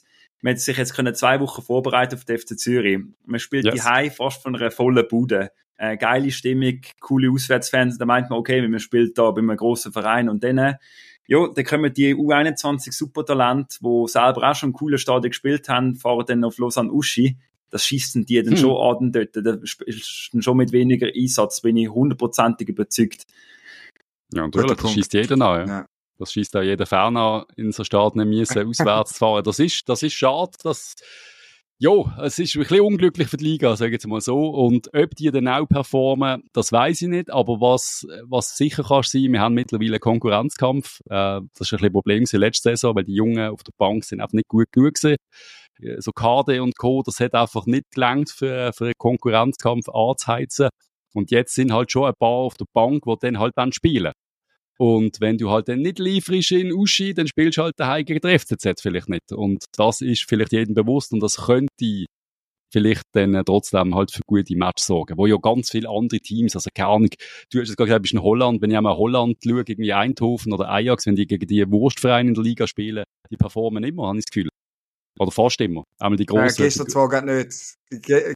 man hätte sich jetzt können zwei Wochen vorbereiten auf den F C Zürich. Man spielt yes. die Heim fast von einer vollen Bude. Äh, geile Stimmung, coole Auswärtsfans. Da meint man, okay, wenn man spielt da bei einem grossen Verein und dann, ja, dann kommen die U einundzwanzig Supertalente, die selber auch schon im coolen Stadion gespielt haben, fahren dann auf Lausanne-Uschi. Das schießen die dann hm. schon an dort. Da ist dann schon mit weniger Einsatz, bin ich hundertprozentig überzeugt. Ja, natürlich, das schießt jeder an. Ja. Ja. Das schießt auch jeder Fan an, in so Stadion müssen, auswärts zu fahren. Das ist, das ist schade, dass, ja, es ist ein bisschen unglücklich für die Liga, sage ich jetzt mal so. Und ob die dann auch performen, das weiss ich nicht. Aber was, was sicher kann sein, wir haben mittlerweile einen Konkurrenzkampf. Äh, das war ein bisschen ein Problem in letzter Saison, weil die Jungen auf der Bank sind einfach nicht gut genug gewesen. So K D und Co., das hat einfach nicht gelangt, für, für einen Konkurrenzkampf anzuheizen. Und jetzt sind halt schon ein paar auf der Bank, die dann halt dann spielen. Und wenn du halt dann nicht lieferst in Uschi, dann spielst du halt daheim gegen den F C Z vielleicht nicht. Und das ist vielleicht jedem bewusst und das könnte vielleicht dann trotzdem halt für gute Matches sorgen. Wo ja ganz viele andere Teams, also keine Ahnung, du hast jetzt gerade gesagt, du bist in Holland, wenn ich einmal Holland schaue, irgendwie Eindhoven oder Ajax, wenn die gegen die Wurstvereine in der Liga spielen, die performen immer, habe ich das Gefühl. Oder fast immer. Einmal die grossen. Äh, gestern zwar gar nicht. Ge-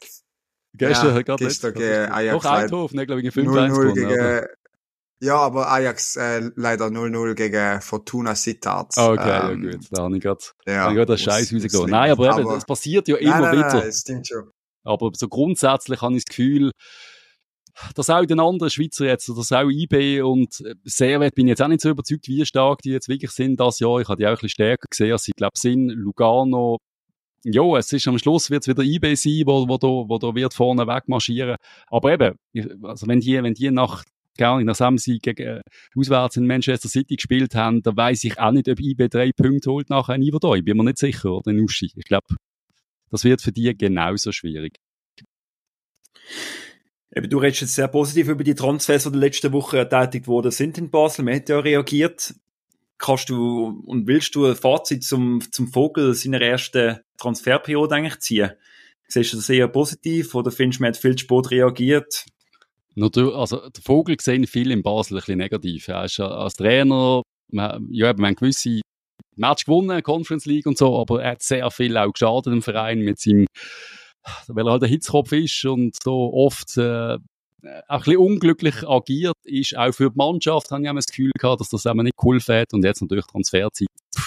gestern ja, gerade gestern gegen Ajax. Doch Eindhoven, glaube ich, gegen fünf eins gewonnen. Gegen, ja, aber Ajax äh, leider null null gegen Fortuna Sittard. Okay, ähm, ja gut. Da habe ich gerade ja, das Scheiß rausgelassen. Nein, aber, aber eben, das passiert ja immer nein, nein, wieder. Nein, das stimmt schon. Aber so grundsätzlich habe ich das Gefühl, dass auch den anderen Schweizer jetzt, dass auch I B und Servet, bin ich jetzt auch nicht so überzeugt, wie stark die jetzt wirklich sind das Jahr. Ich habe die auch ein bisschen stärker gesehen, als ich glaube sind. Lugano, ja, es ist am Schluss wird es wieder I B sein, wo, wo da, wo da wird vorne wegmarschieren. Aber eben, also wenn die, wenn die nach, gar nicht, nachdem sie gegen, äh, auswärts in Manchester City gespielt haben, da weiss ich auch nicht, ob I B drei Punkte holt nachher in Iverdau. Ich bin mir nicht sicher, oder in Uschi. Ich glaube, das wird für die genauso schwierig. Eben, du redest jetzt sehr positiv über die Transfers, die in der letzten Woche tätig worden sind in Basel. Man hat ja reagiert. Kannst du und willst du ein Fazit zum, zum Vogel seiner ersten Transferperiode eigentlich ziehen? Siehst du das eher positiv oder findest du, man hat viel zu spät reagiert? Natürlich, also, der Vogel sehen viel in Basel ein bisschen negativ. Er ist als Trainer, man, ja, wir haben gewisse Match gewonnen, Conference League und so, aber er hat sehr viel auch geschadet im Verein mit seinem, weil er halt ein Hitzkopf ist und so oft äh, auch ein bisschen unglücklich agiert ist, auch für die Mannschaft, habe ich auch das Gefühl gehabt, dass das eben nicht geholfen hat und jetzt natürlich Transferzeit.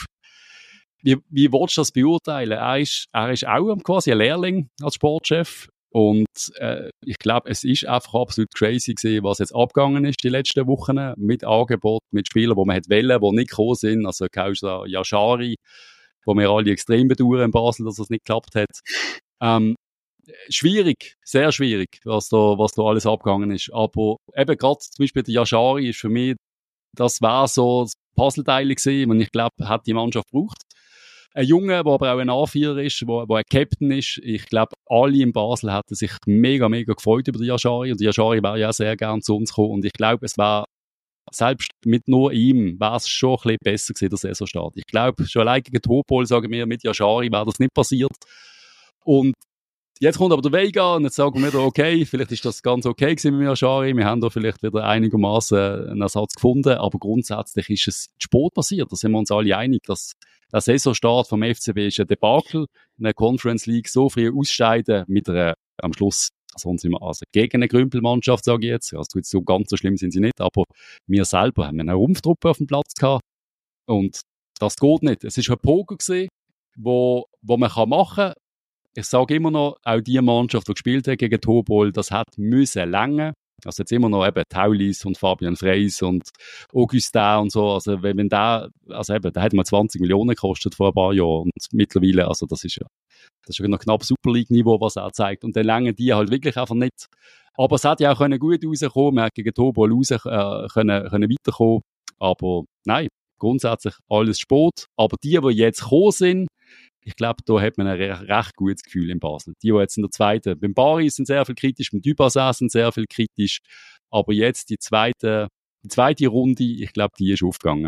Wie, wie willst du das beurteilen? Er ist, er ist auch quasi ein Lehrling als Sportchef und äh, ich glaube, es ist einfach absolut crazy gewesen, was jetzt abgegangen ist die letzten Wochen mit Angebot, mit Spielern, die man hätte wollen, die nicht gekommen sind, also Kausa Yashari, wo wir alle extrem bedauern in Basel, dass das nicht geklappt hat. Ähm, schwierig, sehr schwierig, was da, was da alles abgegangen ist. Aber eben gerade zum Beispiel der Yashari ist für mich, das war so das Puzzleteil gewesen, und ich glaube, hat die Mannschaft gebraucht. Ein Junge, der aber auch ein Anführer ist, der ein Captain ist. Ich glaube, alle in Basel hätten sich mega, mega gefreut über die Yashari. Und die Yashari wäre ja sehr gern zu uns gekommen. Und ich glaube, es war selbst mit nur ihm wäre es schon ein bisschen besser gewesen, der Saisonstart. Ich glaube, schon allein gegen Topol, sagen wir, mit Yashari wäre das nicht passiert. Und jetzt kommt aber der Vega und jetzt sagen wir da, okay, vielleicht ist das ganz okay gewesen mit Yashari. Wir haben da vielleicht wieder einigermaßen einen Ersatz gefunden. Aber grundsätzlich ist es spät passiert. Da sind wir uns alle einig, dass der Saisonstart vom F C B ist ein Debakel. In der Conference League so früh ausscheiden mit einer, am Schluss, also sind wir also gegen eine Grümpelmannschaft, sage ich jetzt. Also so ganz so schlimm sind sie nicht, aber wir selber haben eine Rumpftruppe auf dem Platz gehabt. Und das geht nicht. Es ist ein Poker gewesen, wo, wo man kann machen kann. Ich sage immer noch, auch die Mannschaft, die gespielt hat gegen Topol, das hat müssen länger. Also jetzt immer noch eben Taulis und Fabian Freis und Augustin und so. Also wenn, wenn der, also eben, der hat mal zwanzig Millionen gekostet vor ein paar Jahren und mittlerweile, also das ist ja, das ist ja noch knapp Super League Niveau, was er zeigt. Und dann länger die halt wirklich einfach nicht. Aber es hat ja auch können gut rauskommen, man hat gegen Topol raus, äh, können, können weiterkommen. Aber nein, grundsätzlich alles Sport. Aber die, die jetzt gekommen sind, ich glaube, da hat man ein recht gutes Gefühl in Basel. Die, die jetzt in der zweiten, beim Bari sind sehr viel kritisch, beim Dubassin sind sehr viel kritisch, aber jetzt die zweite, die zweite Runde, ich glaube, die ist aufgegangen.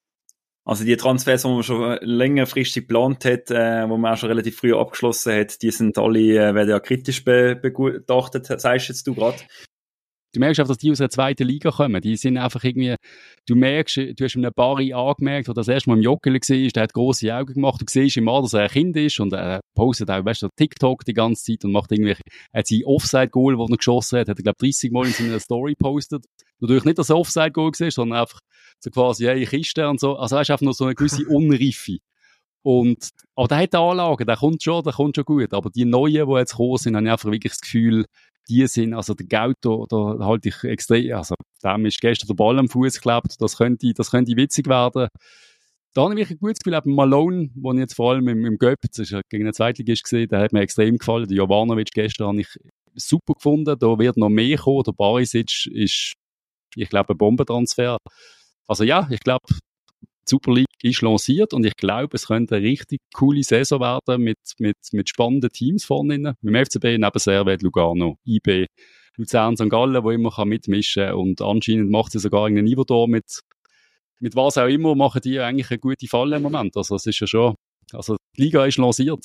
Also die Transfers, die man schon längerfristig geplant hat, äh, wo man auch schon relativ früh abgeschlossen hat, die sind alle, äh, werden ja kritisch be- begutachtet, sagst jetzt du gerade. du merkst einfach, dass die aus der zweiten Liga kommen. Die sind einfach irgendwie, du merkst, du hast einem Barry angemerkt, der das erste Mal im Joggeli war, der hat grosse Augen gemacht, du siehst ihm an, dass er ein Kind ist und er postet auch, weißt du, TikTok die ganze Zeit und macht irgendwelche, er hat sein Offside-Goal, das er geschossen hat, hat er, glaube ich, dreißig Mal in seiner Story gepostet. Natürlich nicht, dass er Offside-Goal war, sondern einfach so quasi, hey, Kiste und so. Also, weißt du, einfach nur so eine gewisse Unreife. Und, aber der hat Anlagen, der kommt schon, der kommt schon gut. Aber die Neuen, die jetzt gekommen sind, habe ich einfach wirklich das Gefühl, die sind, also der Gauto, da halte ich extrem, also dem ist gestern der Ball am Fuß geklebt, das könnte, das könnte witzig werden. Da habe ich wirklich ein gutes Gefühl, eben Malone, den ich jetzt vor allem im, im Göpp, das ist ja gegen einen Zweitligist gesehen, der hat mir extrem gefallen. Der Jovanovic gestern habe ich super gefunden, da wird noch mehr kommen. Der Barisic ist, ich glaube, ein Bombentransfer. Also ja, ich glaube, die Super League ist lanciert und ich glaube, es könnte eine richtig coole Saison werden mit, mit, mit spannenden Teams vorne. Mit dem F C B, neben Servet, Lugano, I B, Luzern, Sankt Gallen, wo immer kann mitmischen kann. Und anscheinend macht sie sogar einen Niveau mit, mit was auch immer, machen die eigentlich eine gute Falle im Moment. Also es ist ja schon, also die Liga ist lanciert.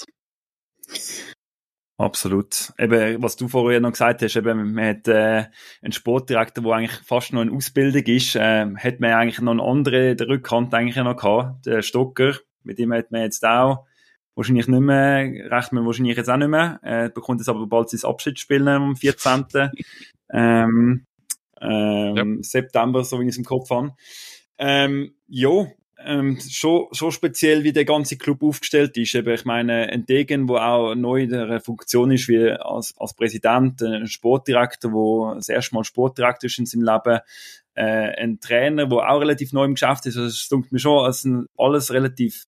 Absolut. Eben, was du vorher noch gesagt hast, eben, man hat äh, einen Sportdirektor, der eigentlich fast noch in Ausbildung ist, äh, hat man eigentlich noch einen anderen in der Rückhand eigentlich noch gehabt, der Stocker, mit dem hat man jetzt auch wahrscheinlich nicht mehr, rechnet man wahrscheinlich jetzt auch nicht mehr, äh, bekommt jetzt aber bald sein Abschiedsspiel am vierzehnten ähm, ähm, ja. September, so wie ich es im Kopf habe. Ähm, ja, Ähm, schon, schon speziell, wie der ganze Club aufgestellt ist. Eben, ich meine, ein Degen, wo auch neu in der Funktion ist, wie als, als Präsident, ein Sportdirektor, wo das erste Mal Sportdirektor ist in seinem Leben, äh, ein Trainer, der auch relativ neu im Geschäft ist. Also, es klingt mir schon, als sind alles relativ,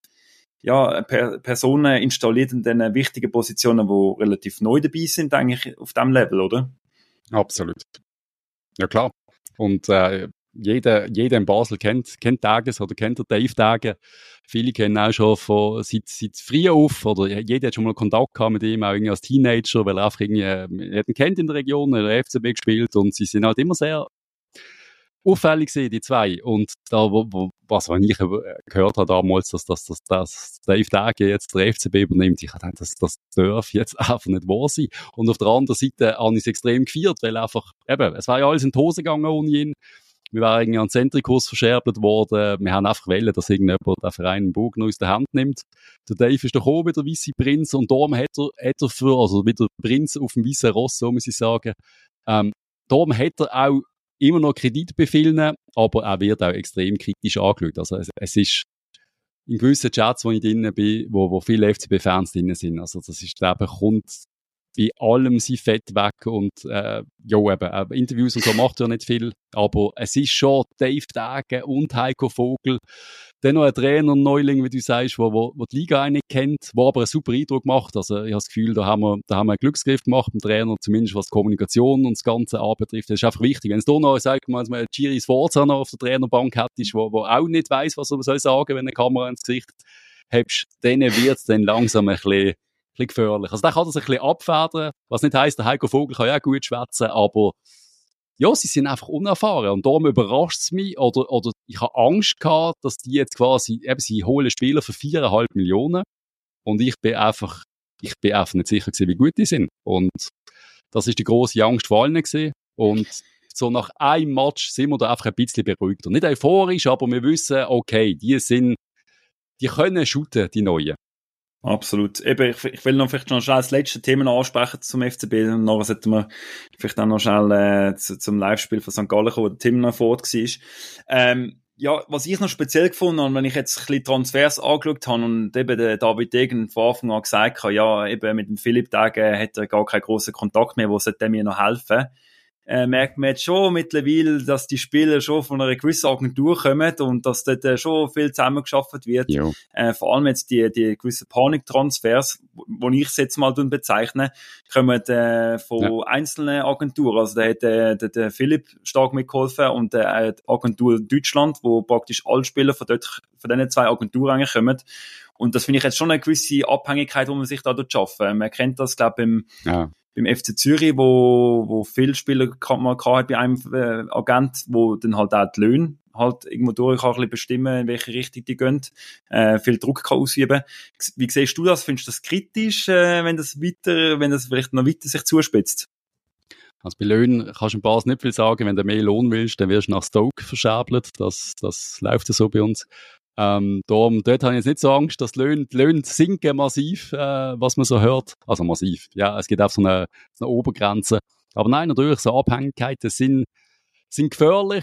ja, per, Personen installiert in den wichtigen Positionen, die relativ neu dabei sind, eigentlich auf diesem Level, oder? Absolut. Ja, klar. Und, äh, Jeder, jeder in Basel kennt, kennt Tages oder kennt der Dave Tage. Viele kennen auch schon von, seit, seit früh auf, oder jeder hat schon mal Kontakt gehabt mit ihm, auch irgendwie als Teenager, weil er einfach irgendwie, er hat ihn kennt in der Region, er hat F C B gespielt und sie sind halt immer sehr auffällig gewesen, die zwei. Und da, wo, wo, was ich gehört habe damals, dass, dass, dass, dass Dave Tage jetzt der F C B übernimmt, ich dachte, das, das darf jetzt einfach nicht wahr sein. Und auf der anderen Seite habe ich es extrem gefeiert, weil einfach, eben, es war ja alles in die Hose gegangen ohne ihn. Wir waren irgendwie an Zentrikus verscherbelt worden. Wir haben einfach wollen, dass irgendjemand den Verein einen Bogen aus der Hand nimmt. Der Dave ist doch auch wieder Weisse Prinz und darum hat er, hat er für, also wieder Prinz auf dem weißen Ross, so muss ich sagen. Ähm, darum hat er auch immer noch Kredit bei vielen, aber er wird auch extrem kritisch angeschaut. Also es, es ist in gewissen Chats, wo ich drin bin, wo, wo viele F C B-Fans drin sind. Also das ist, eben, kommt bei allem sein Fett weg und äh, ja eben, äh, Interviews und so macht er nicht viel, aber es ist schon Dave Tage und Heiko Vogel, dann noch ein Trainer, ein Neuling, wie du sagst, wo, wo, wo die Liga auch nicht kennt, wo aber einen super Eindruck macht, also ich habe das Gefühl, da haben wir, da haben wir einen Glücksgriff gemacht beim Trainer, zumindest was Kommunikation und das Ganze anbetrifft, das ist einfach wichtig, wenn es da noch, sag mal, Giri Sforza noch auf der Trainerbank hat, ist, wo, wo auch nicht weiss, was er soll sagen, wenn eine Kamera ins Gesicht hebst, dann wird es dann langsam ein bisschen gefährlich. Also da kann das ein bisschen abfedern, was nicht heisst, der Heiko Vogel kann ja auch gut schwätzen, aber ja, sie sind einfach unerfahren und darum überrascht es mich, oder, oder ich habe Angst gehabt, dass die jetzt quasi, eben sie holen Spieler für viereinhalb Millionen und ich bin einfach, ich bin einfach nicht sicher gewesen, wie gut die sind und das ist die grosse Angst vor allen gewesen und so nach einem Match sind wir da einfach ein bisschen beruhigt und nicht euphorisch, aber wir wissen, okay, die sind, die können shooten, die Neuen. Absolut. Eben, ich, ich will noch vielleicht noch schnell das letzte Thema noch ansprechen zum F C B und nachher sollten wir vielleicht auch noch schnell äh, zu, zum Live-Spiel von Sankt Gallen kommen, wo der Tim noch vor Ort war. Ähm, ja, was ich noch speziell gefunden habe, wenn ich jetzt ein bisschen Transfers angeschaut habe und eben der David Degen von Anfang an gesagt hat, ja, eben mit dem Philipp Degen hat er gar keinen grossen Kontakt mehr, wo sollte mir noch helfen. Äh, merkt man jetzt schon mittlerweile, dass die Spieler schon von einer gewissen Agentur kommen und dass dort äh, schon viel zusammengeschafft wird. Äh, vor allem jetzt die, die gewissen Paniktransfers, wo, wo ich es jetzt mal bezeichne, kommen äh, von ja. einzelnen Agenturen. Also da hat äh, der, der Philipp stark mitgeholfen und äh, die Agentur Deutschland, wo praktisch alle Spieler von dort, von diesen zwei Agenturen eigentlich kommen. Und das finde ich jetzt schon eine gewisse Abhängigkeit, wo man sich da dort schaffen. Man kennt das, glaube ich, beim ja. beim F C Zürich, wo, wo viele Spieler mal hat bei einem äh, Agent, wo dann halt auch die Löhne halt irgendwo durch kann ein bisschen bestimmen, in welche Richtung die gehen, äh, viel Druck kann ausüben. Wie siehst du das? Findest du das kritisch, äh, wenn das weiter, wenn das vielleicht noch weiter sich zuspitzt? Also bei Löhnen kannst du im Bas nicht viel sagen. Wenn du mehr Lohn willst, dann wirst du nach Stoke verschäbelt. Das, das läuft ja so bei uns. Ähm, darum, dort habe ich jetzt nicht so Angst, dass die Löhne, die Löhne sinken massiv, äh, was man so hört. Also massiv. Ja, es gibt auch so eine, so eine Obergrenze. Aber nein, natürlich, so Abhängigkeiten sind, sind gefährlich.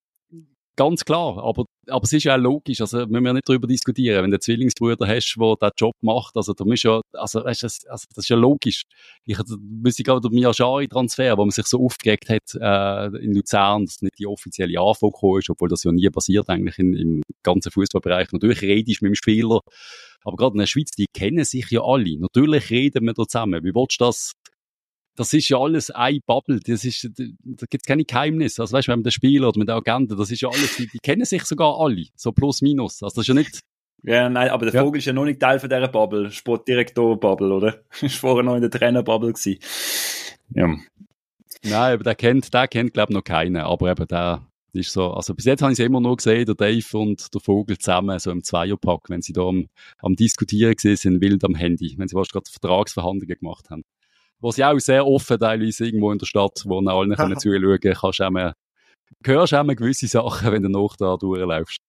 Ganz klar, aber, aber es ist ja auch logisch, also müssen wir nicht darüber diskutieren, wenn du einen Zwillingsbruder hast, der diesen Job macht, also da musst ja, also, weißt, das, also das ist ja logisch. Ich wüsste gerade den Miyashari-Transfer, wo man sich so aufgeregt hat äh, in Luzern, dass nicht die offizielle Anfrage gekommen ist, obwohl das ja nie passiert eigentlich in, im ganzen Fußballbereich. Natürlich redest du mit dem Spieler, aber gerade in der Schweiz, die kennen sich ja alle. Natürlich reden wir da zusammen. Wie willst du das? Das ist ja alles eine Bubble, das ist, da gibt's keine Geheimnisse. Also weißt du, mit den Spielern oder mit den Agenten, das ist ja alles, die, die kennen sich sogar alle, so plus minus. Also das ist ja nicht... Ja, nein, aber der ja. Vogel ist ja noch nicht Teil von dieser Bubble, Sportdirektor-Bubble, oder? Ist vorher noch in der Trainer-Bubble gewesen. Ja. Nein, aber der kennt, der kennt, glaube ich, noch keinen. Aber eben, der ist so, also bis jetzt habe ich es immer nur gesehen, der Dave und der Vogel zusammen, so im Zweierpack, wenn sie da am, am Diskutieren gewesen sind, wild am Handy, wenn sie fast gerade Vertragsverhandlungen gemacht haben. Wo sie auch sehr offen teilweise irgendwo in der Stadt, wo nach allen können zuschauen können, kannst du auch mal, hörst auch mal gewisse Sachen, wenn du noch da durchläufst.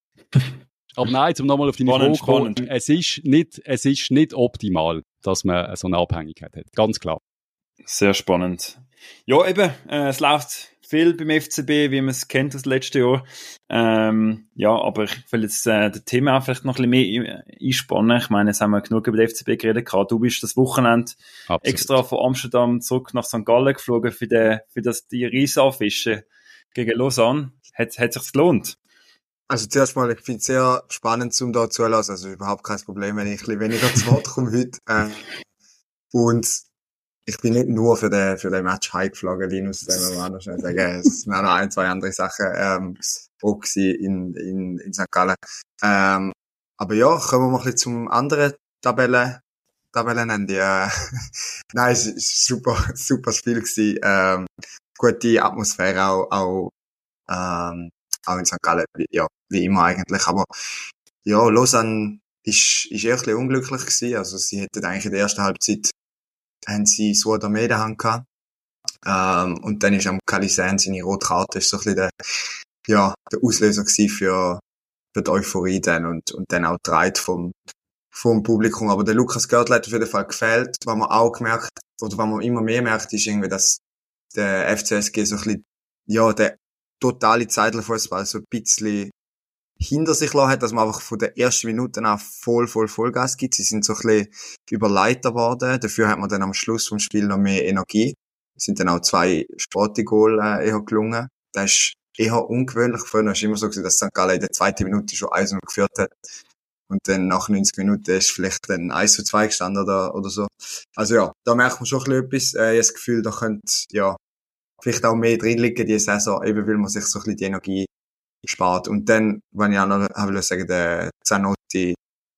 Aber nein, um nochmal auf deine Frage zu kommen, es ist nicht, es ist nicht optimal, dass man so eine Abhängigkeit hat. Ganz klar. Sehr spannend. Ja, eben, äh, es läuft viel beim F C B, wie man es kennt aus dem letzten Jahr. Ähm, ja, aber ich will jetzt äh, das Thema auch vielleicht noch ein bisschen mehr einspannen. Ich meine, jetzt haben wir genug über den F C B geredet gehabt. Du bist das Wochenende Absolut. extra von Amsterdam zurück nach Sankt Gallen geflogen für, den, für das, die Riesenfische gegen Lausanne. Hat, hat sich's gelohnt? Also zuerst mal, ich finde es sehr spannend, zum da zulassen. Also überhaupt kein Problem, wenn ich ein bisschen weniger zu Wort komme heute. Äh, und ich bin nicht nur für den, für den Match High geflogen, Linus, das muss man auch noch schnell sagen. Es sind auch noch ein, zwei andere Sachen, ähm, auch in, in, in Sankt Gallen. Ähm, aber ja, kommen wir mal ein bisschen zum anderen Tabellen, Tabellenende. Äh, nein, es ist super, super Spiel gewesen. Ähm, gute Atmosphäre auch, auch, ähm, auch in Sankt Gallen, wie, ja, wie immer eigentlich. Aber, ja, Lausanne ist, ist eher ein bisschen unglücklich gewesen. Also, sie hätten eigentlich in der ersten Halbzeit haben sie Suoda mehr in der Hand gehabt. Ähm, und dann ist am Calisan seine rote Karte, ist so ein bisschen der, ja, der Auslöser gewesen für, für die Euphorie dann und, und dann auch die Reit vom, vom Publikum. Aber der Lukas Görtl hat auf jeden Fall gefehlt. Was man auch gemerkt, oder was man immer mehr merkt, ist irgendwie, dass der F C S G so ein bisschen, ja, der totale Zeitlerfußball so ein bisschen hinter sich lassen hat, dass man einfach von den ersten Minuten an voll, voll, Vollgas gibt. Sie sind so ein bisschen überleiter worden. Dafür hat man dann am Schluss vom Spiel noch mehr Energie. Es sind dann auch zwei Sporty-Goal äh, eher gelungen. Das ist eher ungewöhnlich. Vorher war es immer so gewesen, dass Sankt Gallen in der zweiten Minute schon eins null geführt hat. Und dann nach neunzig Minuten ist vielleicht dann eins zu zwei gestanden oder, oder so. Also ja, da merkt man schon ein bisschen etwas. Äh, ich habe das Gefühl, da könnte, ja, vielleicht auch mehr drin liegen, die Saison, eben weil man sich so ein bisschen die Energie spart. Und dann, wenn ich auch noch will sagen, der Zanotti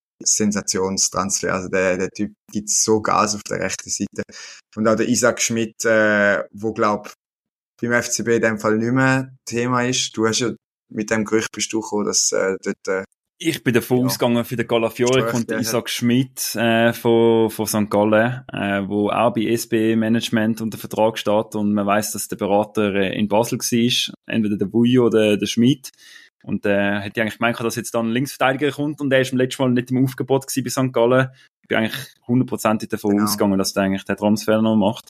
Sensationstransfer, also der, der Typ gibt so Gas auf der rechten Seite. Und auch der Isaac Schmidt, äh, wo glaub beim F C B in dem Fall nicht mehr Thema ist. Du hast ja mit dem Gerücht bist du gekommen, dass äh, dort äh, ich bin davon ja. ausgegangen, für den Galafiore kommt der Isaac Schmidt äh, von, von Sankt Gallen, äh, wo auch bei S B Management unter Vertrag steht und man weiss, dass der Berater äh, in Basel war, entweder der Bujo oder der Schmidt. Und äh, hätte ich eigentlich gemeint, dass jetzt dann ein Linksverteidiger kommt und der ist im letzten Mal nicht im Aufgebot gewesen bei Sankt Gallen. Ich bin eigentlich hundertprozentig davon genau. ausgegangen, dass der eigentlich den Transfer noch macht.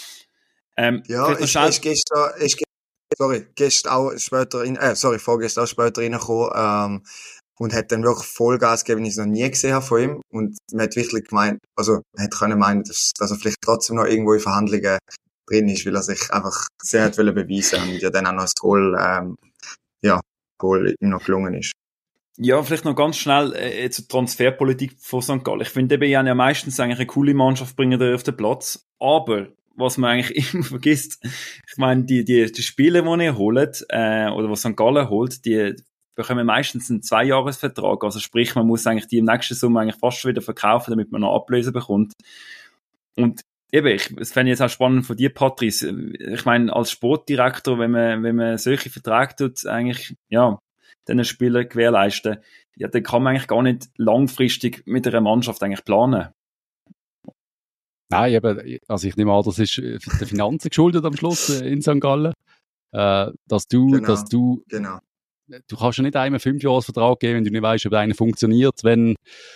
Ähm, ja, ich, ich gestern, ich sorry, gestern auch später rein, äh, sorry, vorgestern auch später reingekommen, ähm, und hat dann wirklich Vollgas gegeben, wie ich es noch nie gesehen habe von ihm. Und man hat wirklich gemeint, also man hätte können meinen, dass, dass er vielleicht trotzdem noch irgendwo in Verhandlungen drin ist, weil er sich einfach sehr hat wollen beweisen und ja dann auch noch das Goal, ähm, ja, Goal ihm noch gelungen ist. Ja, vielleicht noch ganz schnell äh, zur Transferpolitik von Sankt Gallen. Ich finde eben, ja meistens eigentlich eine coole Mannschaft bringen da auf den Platz, aber was man eigentlich immer vergisst, ich meine, die, die, die Spiele, die ihr holt, äh, oder was Sankt Gallen holt, die bekommen meistens einen Zweijahresvertrag. Also sprich, man muss eigentlich die im nächsten Sommer eigentlich fast schon wieder verkaufen, damit man noch Ablöse bekommt. Und eben, ich, das fände ich jetzt auch spannend von dir, Patrice. Ich meine, als Sportdirektor, wenn man, wenn man solche Verträge tut, eigentlich, ja, diesen Spielern gewährleisten, ja, dann kann man eigentlich gar nicht langfristig mit einer Mannschaft eigentlich planen. Nein, eben, also ich nehme an, das ist den Finanzen geschuldet am Schluss in Sankt Gallen. Äh, dass du, genau, dass du, genau. du kannst ja nicht einem einen Fünfjahresvertrag geben, wenn du nicht weißt, ob einer funktioniert, wenn,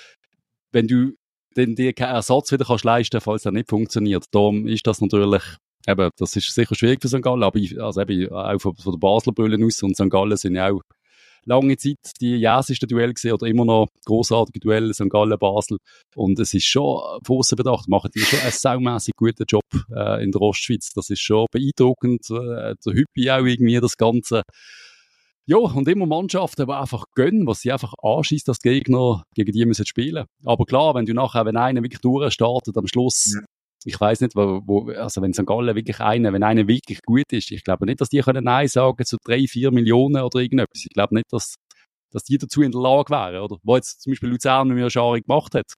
wenn du den, dir keinen Ersatz wieder kannst leisten, falls er nicht funktioniert. Darum ist das natürlich, eben, das ist sicher schwierig für Sankt Gallen, aber ich, also eben, auch von, von der Basler Brille aus und Sankt Gallen sind ja auch lange Zeit die jäsesten Duelle gesehen oder immer noch grossartige Duelle, Sankt Gallen, Basel. Und es ist schon, von aussen bedacht, machen die schon einen saumässig guten Job äh, in der Ostschweiz. Das ist schon beeindruckend. Äh, der Hüppi auch irgendwie, das Ganze. Ja, und immer Mannschaften, die einfach gönnen, was sie einfach anschießt, dass die Gegner gegen die müssen spielen. Aber klar, wenn du nachher, wenn einer wirklich durchstartet am Schluss, ja. Ich weiss nicht, wo, wo, also wenn Sankt Gallen wirklich einer, wenn einer wirklich gut ist, ich glaube nicht, dass die können Nein sagen zu drei, vier Millionen oder irgendetwas. Ich glaube nicht, dass, dass die dazu in der Lage wären, oder? Wo jetzt zum Beispiel Luzern mit mir Schari gemacht hat.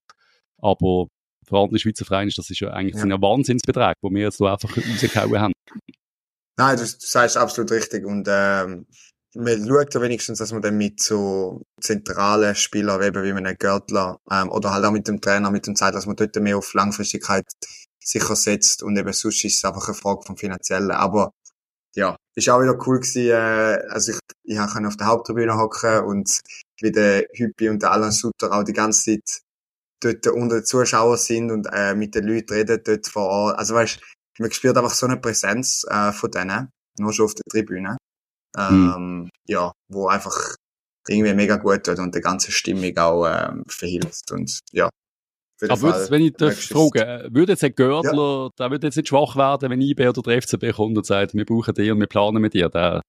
Aber für andere Schweizer Vereine ist das ist ja eigentlich ja. ein Wahnsinnsbetrag, den wir jetzt da einfach rausgehauen haben. Nein, du, du sagst absolut richtig. Und, ähm, man schaut ja wenigstens, dass man dann mit so zentralen Spielern, eben wie einem Görtler, ähm, oder halt auch mit dem Trainer, mit dem Zeit, dass man dort mehr auf Langfristigkeit sicher setzt und eben sonst ist es einfach eine Frage vom Finanziellen. Aber ja, ist auch wieder cool gewesen, äh, also ich, ich konnte auf der Haupttribüne hocken und wie der Hüppi und der Alan Sutter auch die ganze Zeit dort unter den Zuschauern sind und äh, mit den Leuten reden dort vor Ort. Also weißt, man spürt einfach so eine Präsenz äh, von denen, nur schon auf der Tribüne, ähm, mhm. ja, wo einfach irgendwie mega gut tut und die ganze Stimmung auch ähm, verhilft und ja. Aber würd's, wenn ich darf fragen, würde jetzt ein Görtler, ja. der würde jetzt nicht schwach werden, wenn I B oder der F C B kommt und sagt, wir brauchen dich und wir planen mit dir. Der,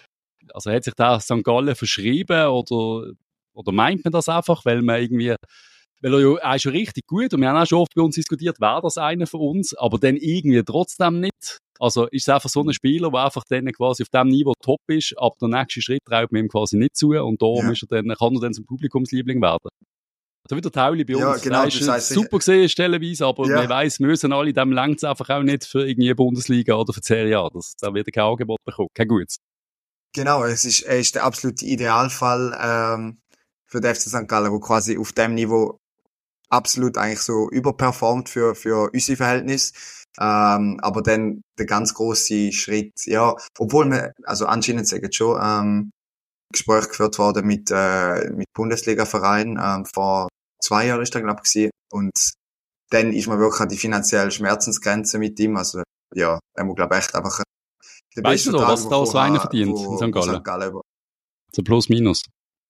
also hat sich der Sankt Gallen verschrieben oder, oder meint man das einfach, weil man irgendwie, weil er ja, er ist schon richtig gut und wir haben auch schon oft bei uns diskutiert, wäre das einer von uns, aber dann irgendwie trotzdem nicht. Also ist es einfach so ein Spieler, der einfach dann quasi auf dem Niveau top ist, aber der nächste Schritt traut man ihm quasi nicht zu und darum ja. ist er dann, kann er dann zum Publikumsliebling werden. So wie der Tauli bei uns. Ja, genau, das ist super gesehen, stellenweise, aber ja. man weiss, wir müssen alle, dem längt es einfach auch nicht für irgendwie Bundesliga oder für Serie A. Das, da wird kein Angebot bekommen, kein gutes. Genau, es ist, er ist der absolute Idealfall, ähm, für den F C Sankt Gallen, der quasi auf dem Niveau absolut eigentlich so überperformt für, für unsere Verhältnisse. Ähm, aber dann der ganz grosse Schritt, ja, obwohl man, also anscheinend sagen schon, ähm, Gespräch geführt worden mit, äh, mit Bundesliga-Vereinen, ähm, vor zwei Jahren ist der, glaube ich, und dann ist man wirklich an die finanzielle Schmerzensgrenze mit ihm, also, ja, er muss, glaube ich, echt einfach, weißt du noch, was da so einer verdient wo, in Sankt Gallen? Sankt Gallen so plus, minus?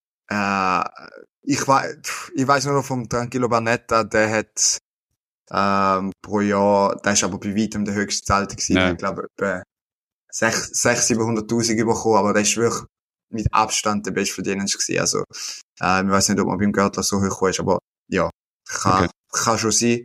Äh, ich weiß, ich weiß nur noch vom Tranquillo Barnetta, der hat, ähm, pro Jahr, der ist aber bei weitem der höchste Zahlte gewesen, nee. Ich glaube, etwa sechshundert, siebenhunderttausend bekommen, aber der ist wirklich mit Abstand der bestverdienendste gewesen. Also, äh, ich weiss nicht, ob man beim Görtler so hoch ist, aber ja, kann, okay. kann schon sein.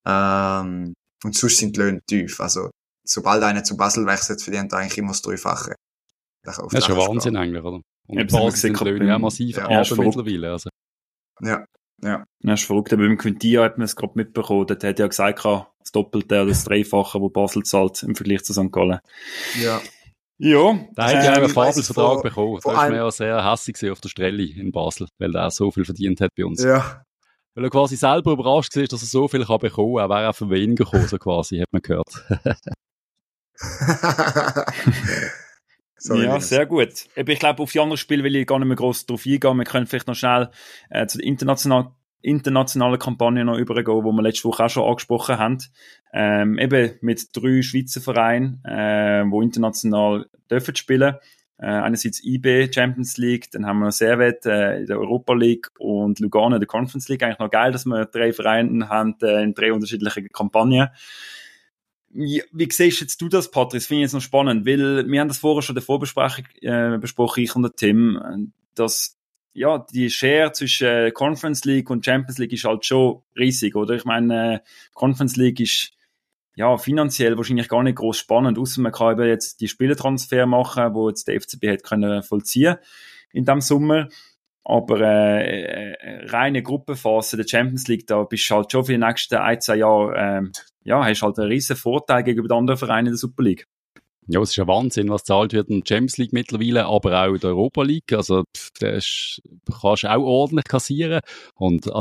Ähm, und sonst sind die Löhne tief. Also, sobald einer zu Basel wechselt, verdient er eigentlich immer das Dreifache. Das ist schon Wahnsinn eigentlich, oder? Und ja, Basel sind die Löhne ja massiv ja, aber mittlerweile. Also. Ja, ja. Ja, ist verrückt. Beim Quintia hat man es gerade mitbekommen. Der hat ja gesagt, das Doppelte oder das Dreifache, wo Basel zahlt im Vergleich zu Sankt Gallen. Ja. Ja. Da hat ja auch einen Fabelsvertrag bekommen. Da war mir ja sehr hässlich auf der Stelle in Basel, weil er so viel verdient hat bei uns. Ja. Weil er quasi selber überrascht war, dass er so viel kann bekommen kann. Er wäre auch für weniger gekommen, so quasi, hat man gehört. Sorry, ja, sehr gut. Ich glaube, auf die anderen Spiele will ich gar nicht mehr gross drauf eingehen. Wir können vielleicht noch schnell äh, zu der internationalen internationale Kampagne noch übergehen, die wir letzte Woche auch schon angesprochen haben. Ähm, eben mit drei Schweizer Vereinen, äh, die international dürfen spielen. Äh, einerseits I B, Champions League, dann haben wir noch Servet äh, in der Europa League und Lugano in der Conference League. Eigentlich noch geil, dass wir drei Vereine haben äh, in drei unterschiedlichen Kampagnen. Wie, wie siehst jetzt du das, Patrice? Finde ich jetzt noch spannend, weil wir haben das vorher schon in der Vorbesprechung äh, besprochen, ich und der Tim, dass ja, die Share zwischen Conference League und Champions League ist halt schon riesig, oder? Ich meine, Conference League ist ja finanziell wahrscheinlich gar nicht groß spannend, außer man kann eben jetzt die Spielertransfer machen, wo jetzt der F C B hat können vollziehen in diesem Sommer. Aber äh, äh, reine Gruppenphase der Champions League, da bist du halt schon für die nächsten ein, zwei Jahre, äh, ja, hast halt einen riesen Vorteil gegenüber den anderen Vereinen in der Super League. Ja, es ist ja Wahnsinn, was zahlt wird in der Champions League mittlerweile, aber auch in der Europa League. Also, das kannst du auch ordentlich kassieren. Und, also,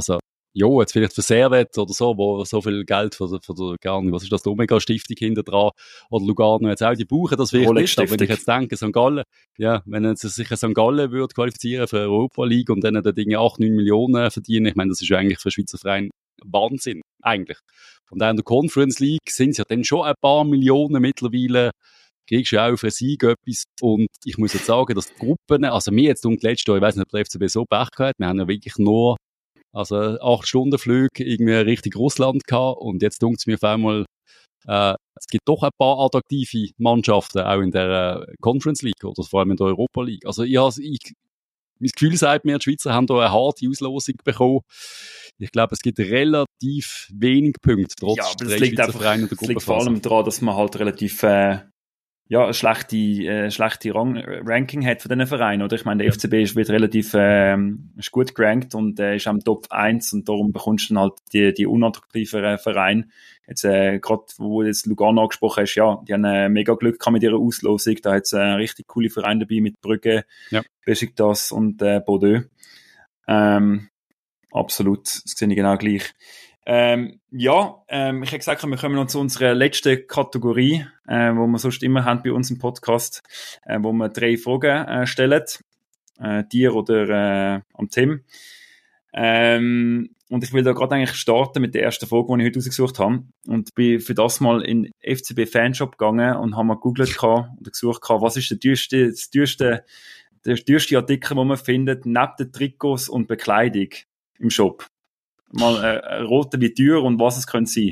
Jo, jetzt vielleicht für Servet oder so, wo so viel Geld für, für, für gar nicht, was ist das, die Omega-Stiftung hinter dran, oder Lugano jetzt auch, die brauchen das vielleicht nicht, aber wenn ich jetzt denke, Sankt Gallen, ja, wenn jetzt sich Sankt Gallen würde qualifizieren für Europa League und dann da Dinge acht, neun Millionen verdienen, ich meine, das ist ja eigentlich für Schweizer Verein Wahnsinn, eigentlich. Und auch in der Conference League sind es ja dann schon ein paar Millionen mittlerweile, kriegst du ja auch für Sieg etwas, und ich muss jetzt sagen, dass die Gruppen, also mir jetzt um die letzte Jahr, ich weiss nicht, ob der F C B so Pech gehabt, wir haben ja wirklich nur Also acht Stunden Flüge irgendwie Richtung Russland gehabt, und jetzt dunkt es mir auf einmal, äh, es gibt doch ein paar attraktive Mannschaften, auch in der äh, Conference League oder vor allem in der Europa League. Also ich, ich, mein Gefühl sagt mir, die Schweizer haben da eine harte Auslosung bekommen. Ich glaube, es gibt relativ wenig Punkte, trotz ja, aber drei es liegt Schweizer einfach, Vereine in der es liegt Gruppenphase. vor allem daran, dass man halt relativ äh, ja, eine schlechte, äh, schlechte Rang- Ranking hat von diesen Vereinen, oder? Ich meine, der Ja. F C B ist, wird relativ ähm, ist gut gerankt und äh, ist am Top eins, und darum bekommst du dann halt die, die unattraktiveren Vereine. Jetzt, äh, gerade, wo du jetzt Lugano angesprochen hast, ja, die haben äh, mega Glück gehabt mit ihrer Auslosung. Da hat es äh, richtig coole Vereine dabei mit Brügge, Ja. Besiktas und äh, Bordeaux. Ähm, absolut, das sehe ich genau gleich. Ähm, ja, ähm, ich hätte gesagt, wir kommen noch zu unserer letzten Kategorie, äh, wo wir sonst immer haben bei uns im Podcast, äh, wo wir drei Fragen äh, stellen, äh, dir oder äh, am Tim. Ähm, und ich will da gerade eigentlich starten mit der ersten Frage, die ich heute rausgesucht habe, und bin für das mal in den F C B Fanshop gegangen und habe mal gegoogelt und gesucht, was ist der teuerste, das teuerste, der teuerste Artikel, den man findet, neben den Trikots und Bekleidung im Shop. Mal äh, rote wie Tür und was es könnte sein.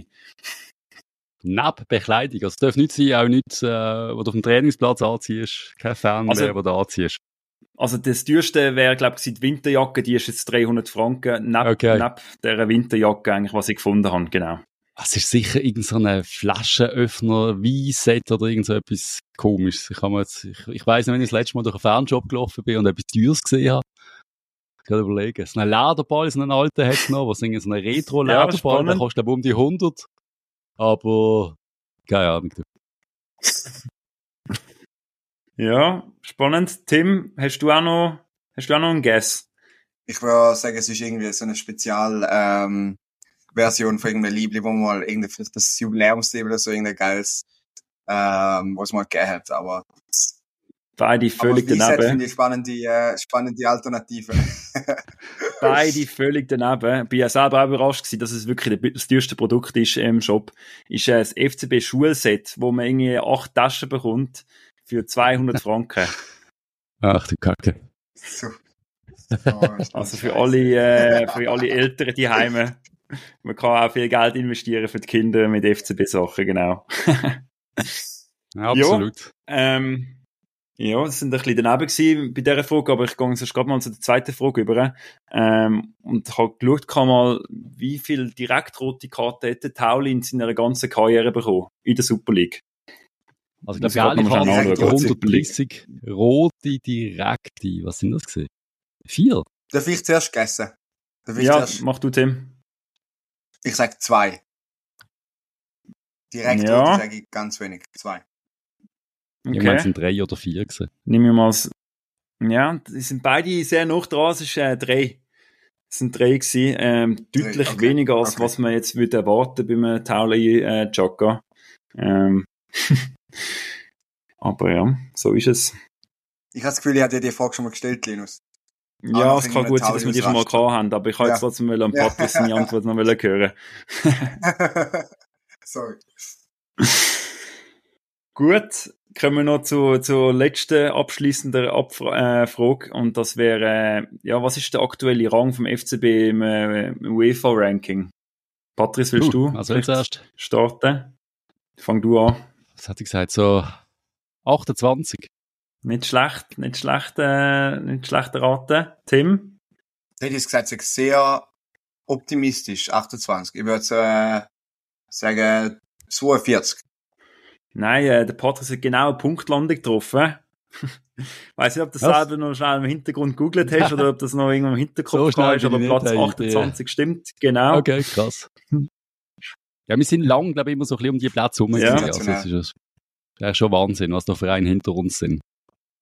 Neben Bekleidung. Also es darf nicht sein, auch nicht, äh, wo du auf dem Trainingsplatz anziehst, kein Fernseher, Also- wo du anziehst. Also das teuerste wäre, glaube ich, die Winterjacke, die ist jetzt dreihundert Franken, neben, Okay. neben dieser Winterjacke eigentlich, was ich gefunden habe, genau. Es ist sicher irgend so ein Flaschenöffner, Weisset oder irgend so etwas Komisches. Ich, jetzt, ich, ich weiss nicht, wenn ich das letzte Mal durch einen Fanshop gelaufen bin und etwas Teures gesehen habe. Ich kann überlegen. So einen Lederball, so einen alten hat es noch, was ist so ein Retro-Lederball, der spannend. kostet glaube um die hundert. Aber, keine Ahnung. Ja, spannend. Tim, hast du auch noch, hast du auch noch einen Guess? Ich würde sagen, es ist irgendwie so eine Spezial, ähm, Version von irgendeinem Liebling, wo man mal irgendwie für das Jubiläumsleben oder so irgendein geiles, ähm, was man gegeben hat, aber, Beide völlig aber wie gesagt, daneben. finde ich spannende, äh, spannende Alternative. Beide völlig daneben. Ich bin ja selber auch überrascht gewesen, dass es wirklich das teuerste Produkt ist im Shop. Ist äh, das F C B Schulset, wo man irgendwie acht Taschen bekommt für zweihundert Franken. Ach du Kacke. So. Oh, Also für alle, äh, für alle Eltern die Heime. Man kann auch viel Geld investieren für die Kinder mit F C B-Sachen, genau. Ja, absolut. Ähm, ja, das sind ein bisschen daneben gewesen bei dieser Frage, aber ich gehe sonst gerade mal zu der zweiten Frage über. Ähm, und habe geschaut, kann mal, wie viel direktrote Karten hätte Tauli in seiner ganzen Karriere bekommen in der Super League. Also ich Muss glaube, ich ich grad noch mal habe anschauen. hundertdreißig rote Direkte. Was sind das gewesen? Vier? Darf ich zuerst guessen? Darf ich Ja, zuerst? mach du, Tim. Ich sag zwei. Direkt Ja. ja. sage ich ganz wenig. Zwei. Ich meine, es Okay. sind drei oder vier gewesen. Nimm mir mal das. Ja, die sind beide sehr nah dran. Es ist äh, drei. Es sind drei gewesen. Ähm, deutlich okay. weniger, als Okay. was man jetzt würde erwarten bei einem Tauli äh, Chaka. Ähm. Aber ja, so ist es. Ich habe das Gefühl, ich hatte dir die Frage schon mal gestellt, Linus. Ja, noch es kann irgendein gut sein, dass wir die schon mal Tauli gehabt haben, aber ich wollte Ja. jetzt trotzdem wollen, am Ja. Patrick seine Antwort noch wollen hören. Sorry. Gut, kommen wir noch zu, zur letzten abschließenden Abfra- äh, Frage, und das wäre, äh, ja, was ist der aktuelle Rang vom F C B im, äh, im UEFA-Ranking? Patrice, willst Uh, du also jetzt erst. starten? Fang du an. Was hat ich gesagt? So achtundzwanzig. Nicht schlecht, nicht schlecht, äh, nicht schlecht erraten. Tim? Hätte ich gesagt, ich sehr optimistisch, achtundzwanzig. Ich würde äh, sagen zweiundvierzig. Nein, äh, der Patrice hat genau eine Punktlandung getroffen. Weiss nicht, ob du das Was? selber noch schnell im Hintergrund gegoogelt hast oder ob das noch irgendwo im So Hinterkopf schnell war, aber bin ich Platz nicht, ey, achtundzwanzig stimmt, genau. Okay, krass. Ja, wir sind lang, glaube ich, immer so ein bisschen um die Plätze herum. Ja. gewesen. Also, das ist das ist schon Wahnsinn, was da für einen hinter uns sind.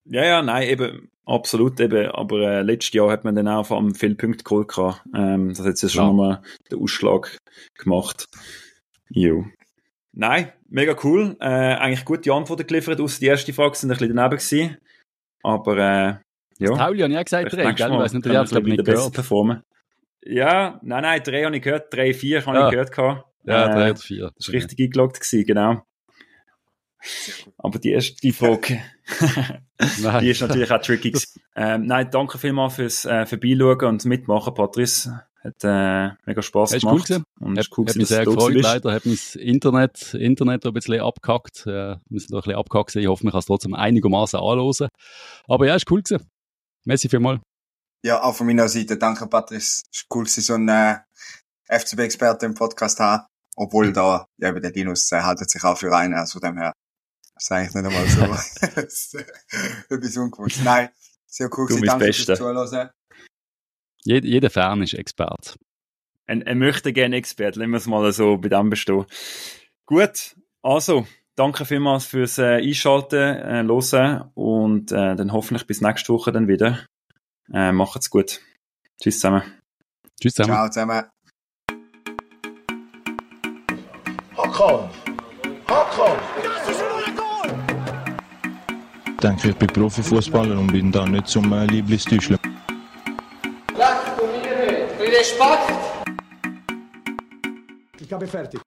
Ja, ja, nein, eben, absolut, eben, aber äh, letztes Jahr hat man dann auch vor allem viele Punkte geholt gehabt. Ähm, das hat jetzt schon Ja. nochmal den Ausschlag gemacht. Jo. Nein, mega cool. Äh, eigentlich gute Antworten geliefert, außer die erste Frage sind ein bisschen daneben gewesen. Aber, äh, ja. Pauli habe ich auch gesagt, drei, gell? Ich weiss nicht, der hat es, glaube ich, nicht gehört. Performen. Ja, nein, nein, drei habe ich gehört, drei, vier habe Ja. ich gehört gehabt. Ja, Äh, drei oder vier. Das war richtig eingeloggt gewesen, genau. Aber die erste Frage, Nein. die ist natürlich auch tricky gewesen. Ähm, nein, danke vielmals fürs äh, Vorbeischauen und Mitmachen, Patrice. Hat äh, mega Spass Hast du gemacht. cool Und Hat, ist cool hat gewesen, mich dass sehr du da gefreut. bist. Leider hat mein Internet, Internet ein bisschen abgehackt. Äh, wir sind da ein bisschen abgehackt gewesen. Ich hoffe, man kann es trotzdem einigermaßen anhören. Aber ja, ist cool gewesen. Merci vielmals. Ja, auch von meiner Seite. Danke, Patrice. Ist cool, dass Sie so einen äh, F C B-Experte im Podcast haben. Obwohl da, ja, eben der Linus äh, haltet sich auch für einen. Also von dem her, das ist eigentlich nicht einmal so etwas ungewohnt. Nein, sehr cool Du gewesen. bist Danke Beste. fürs Zuhören. Jeder, jeder Fan ist Experte. Er, er möchte gerne Experte, lassen wir es mal so bei dem bestehen. Gut, also, danke vielmals fürs äh, Einschalten, äh, Hören und äh, dann hoffentlich bis nächste Woche dann wieder. Äh, macht's gut. Tschüss zusammen. Tschüss zusammen. Ciao zusammen. Hakon! Hakon! Ich denke, ich bin Profifußballer und bin da nicht zum äh, Lieblingstäuschler. Leg du mir nicht. Respekt! Ich habe fertig.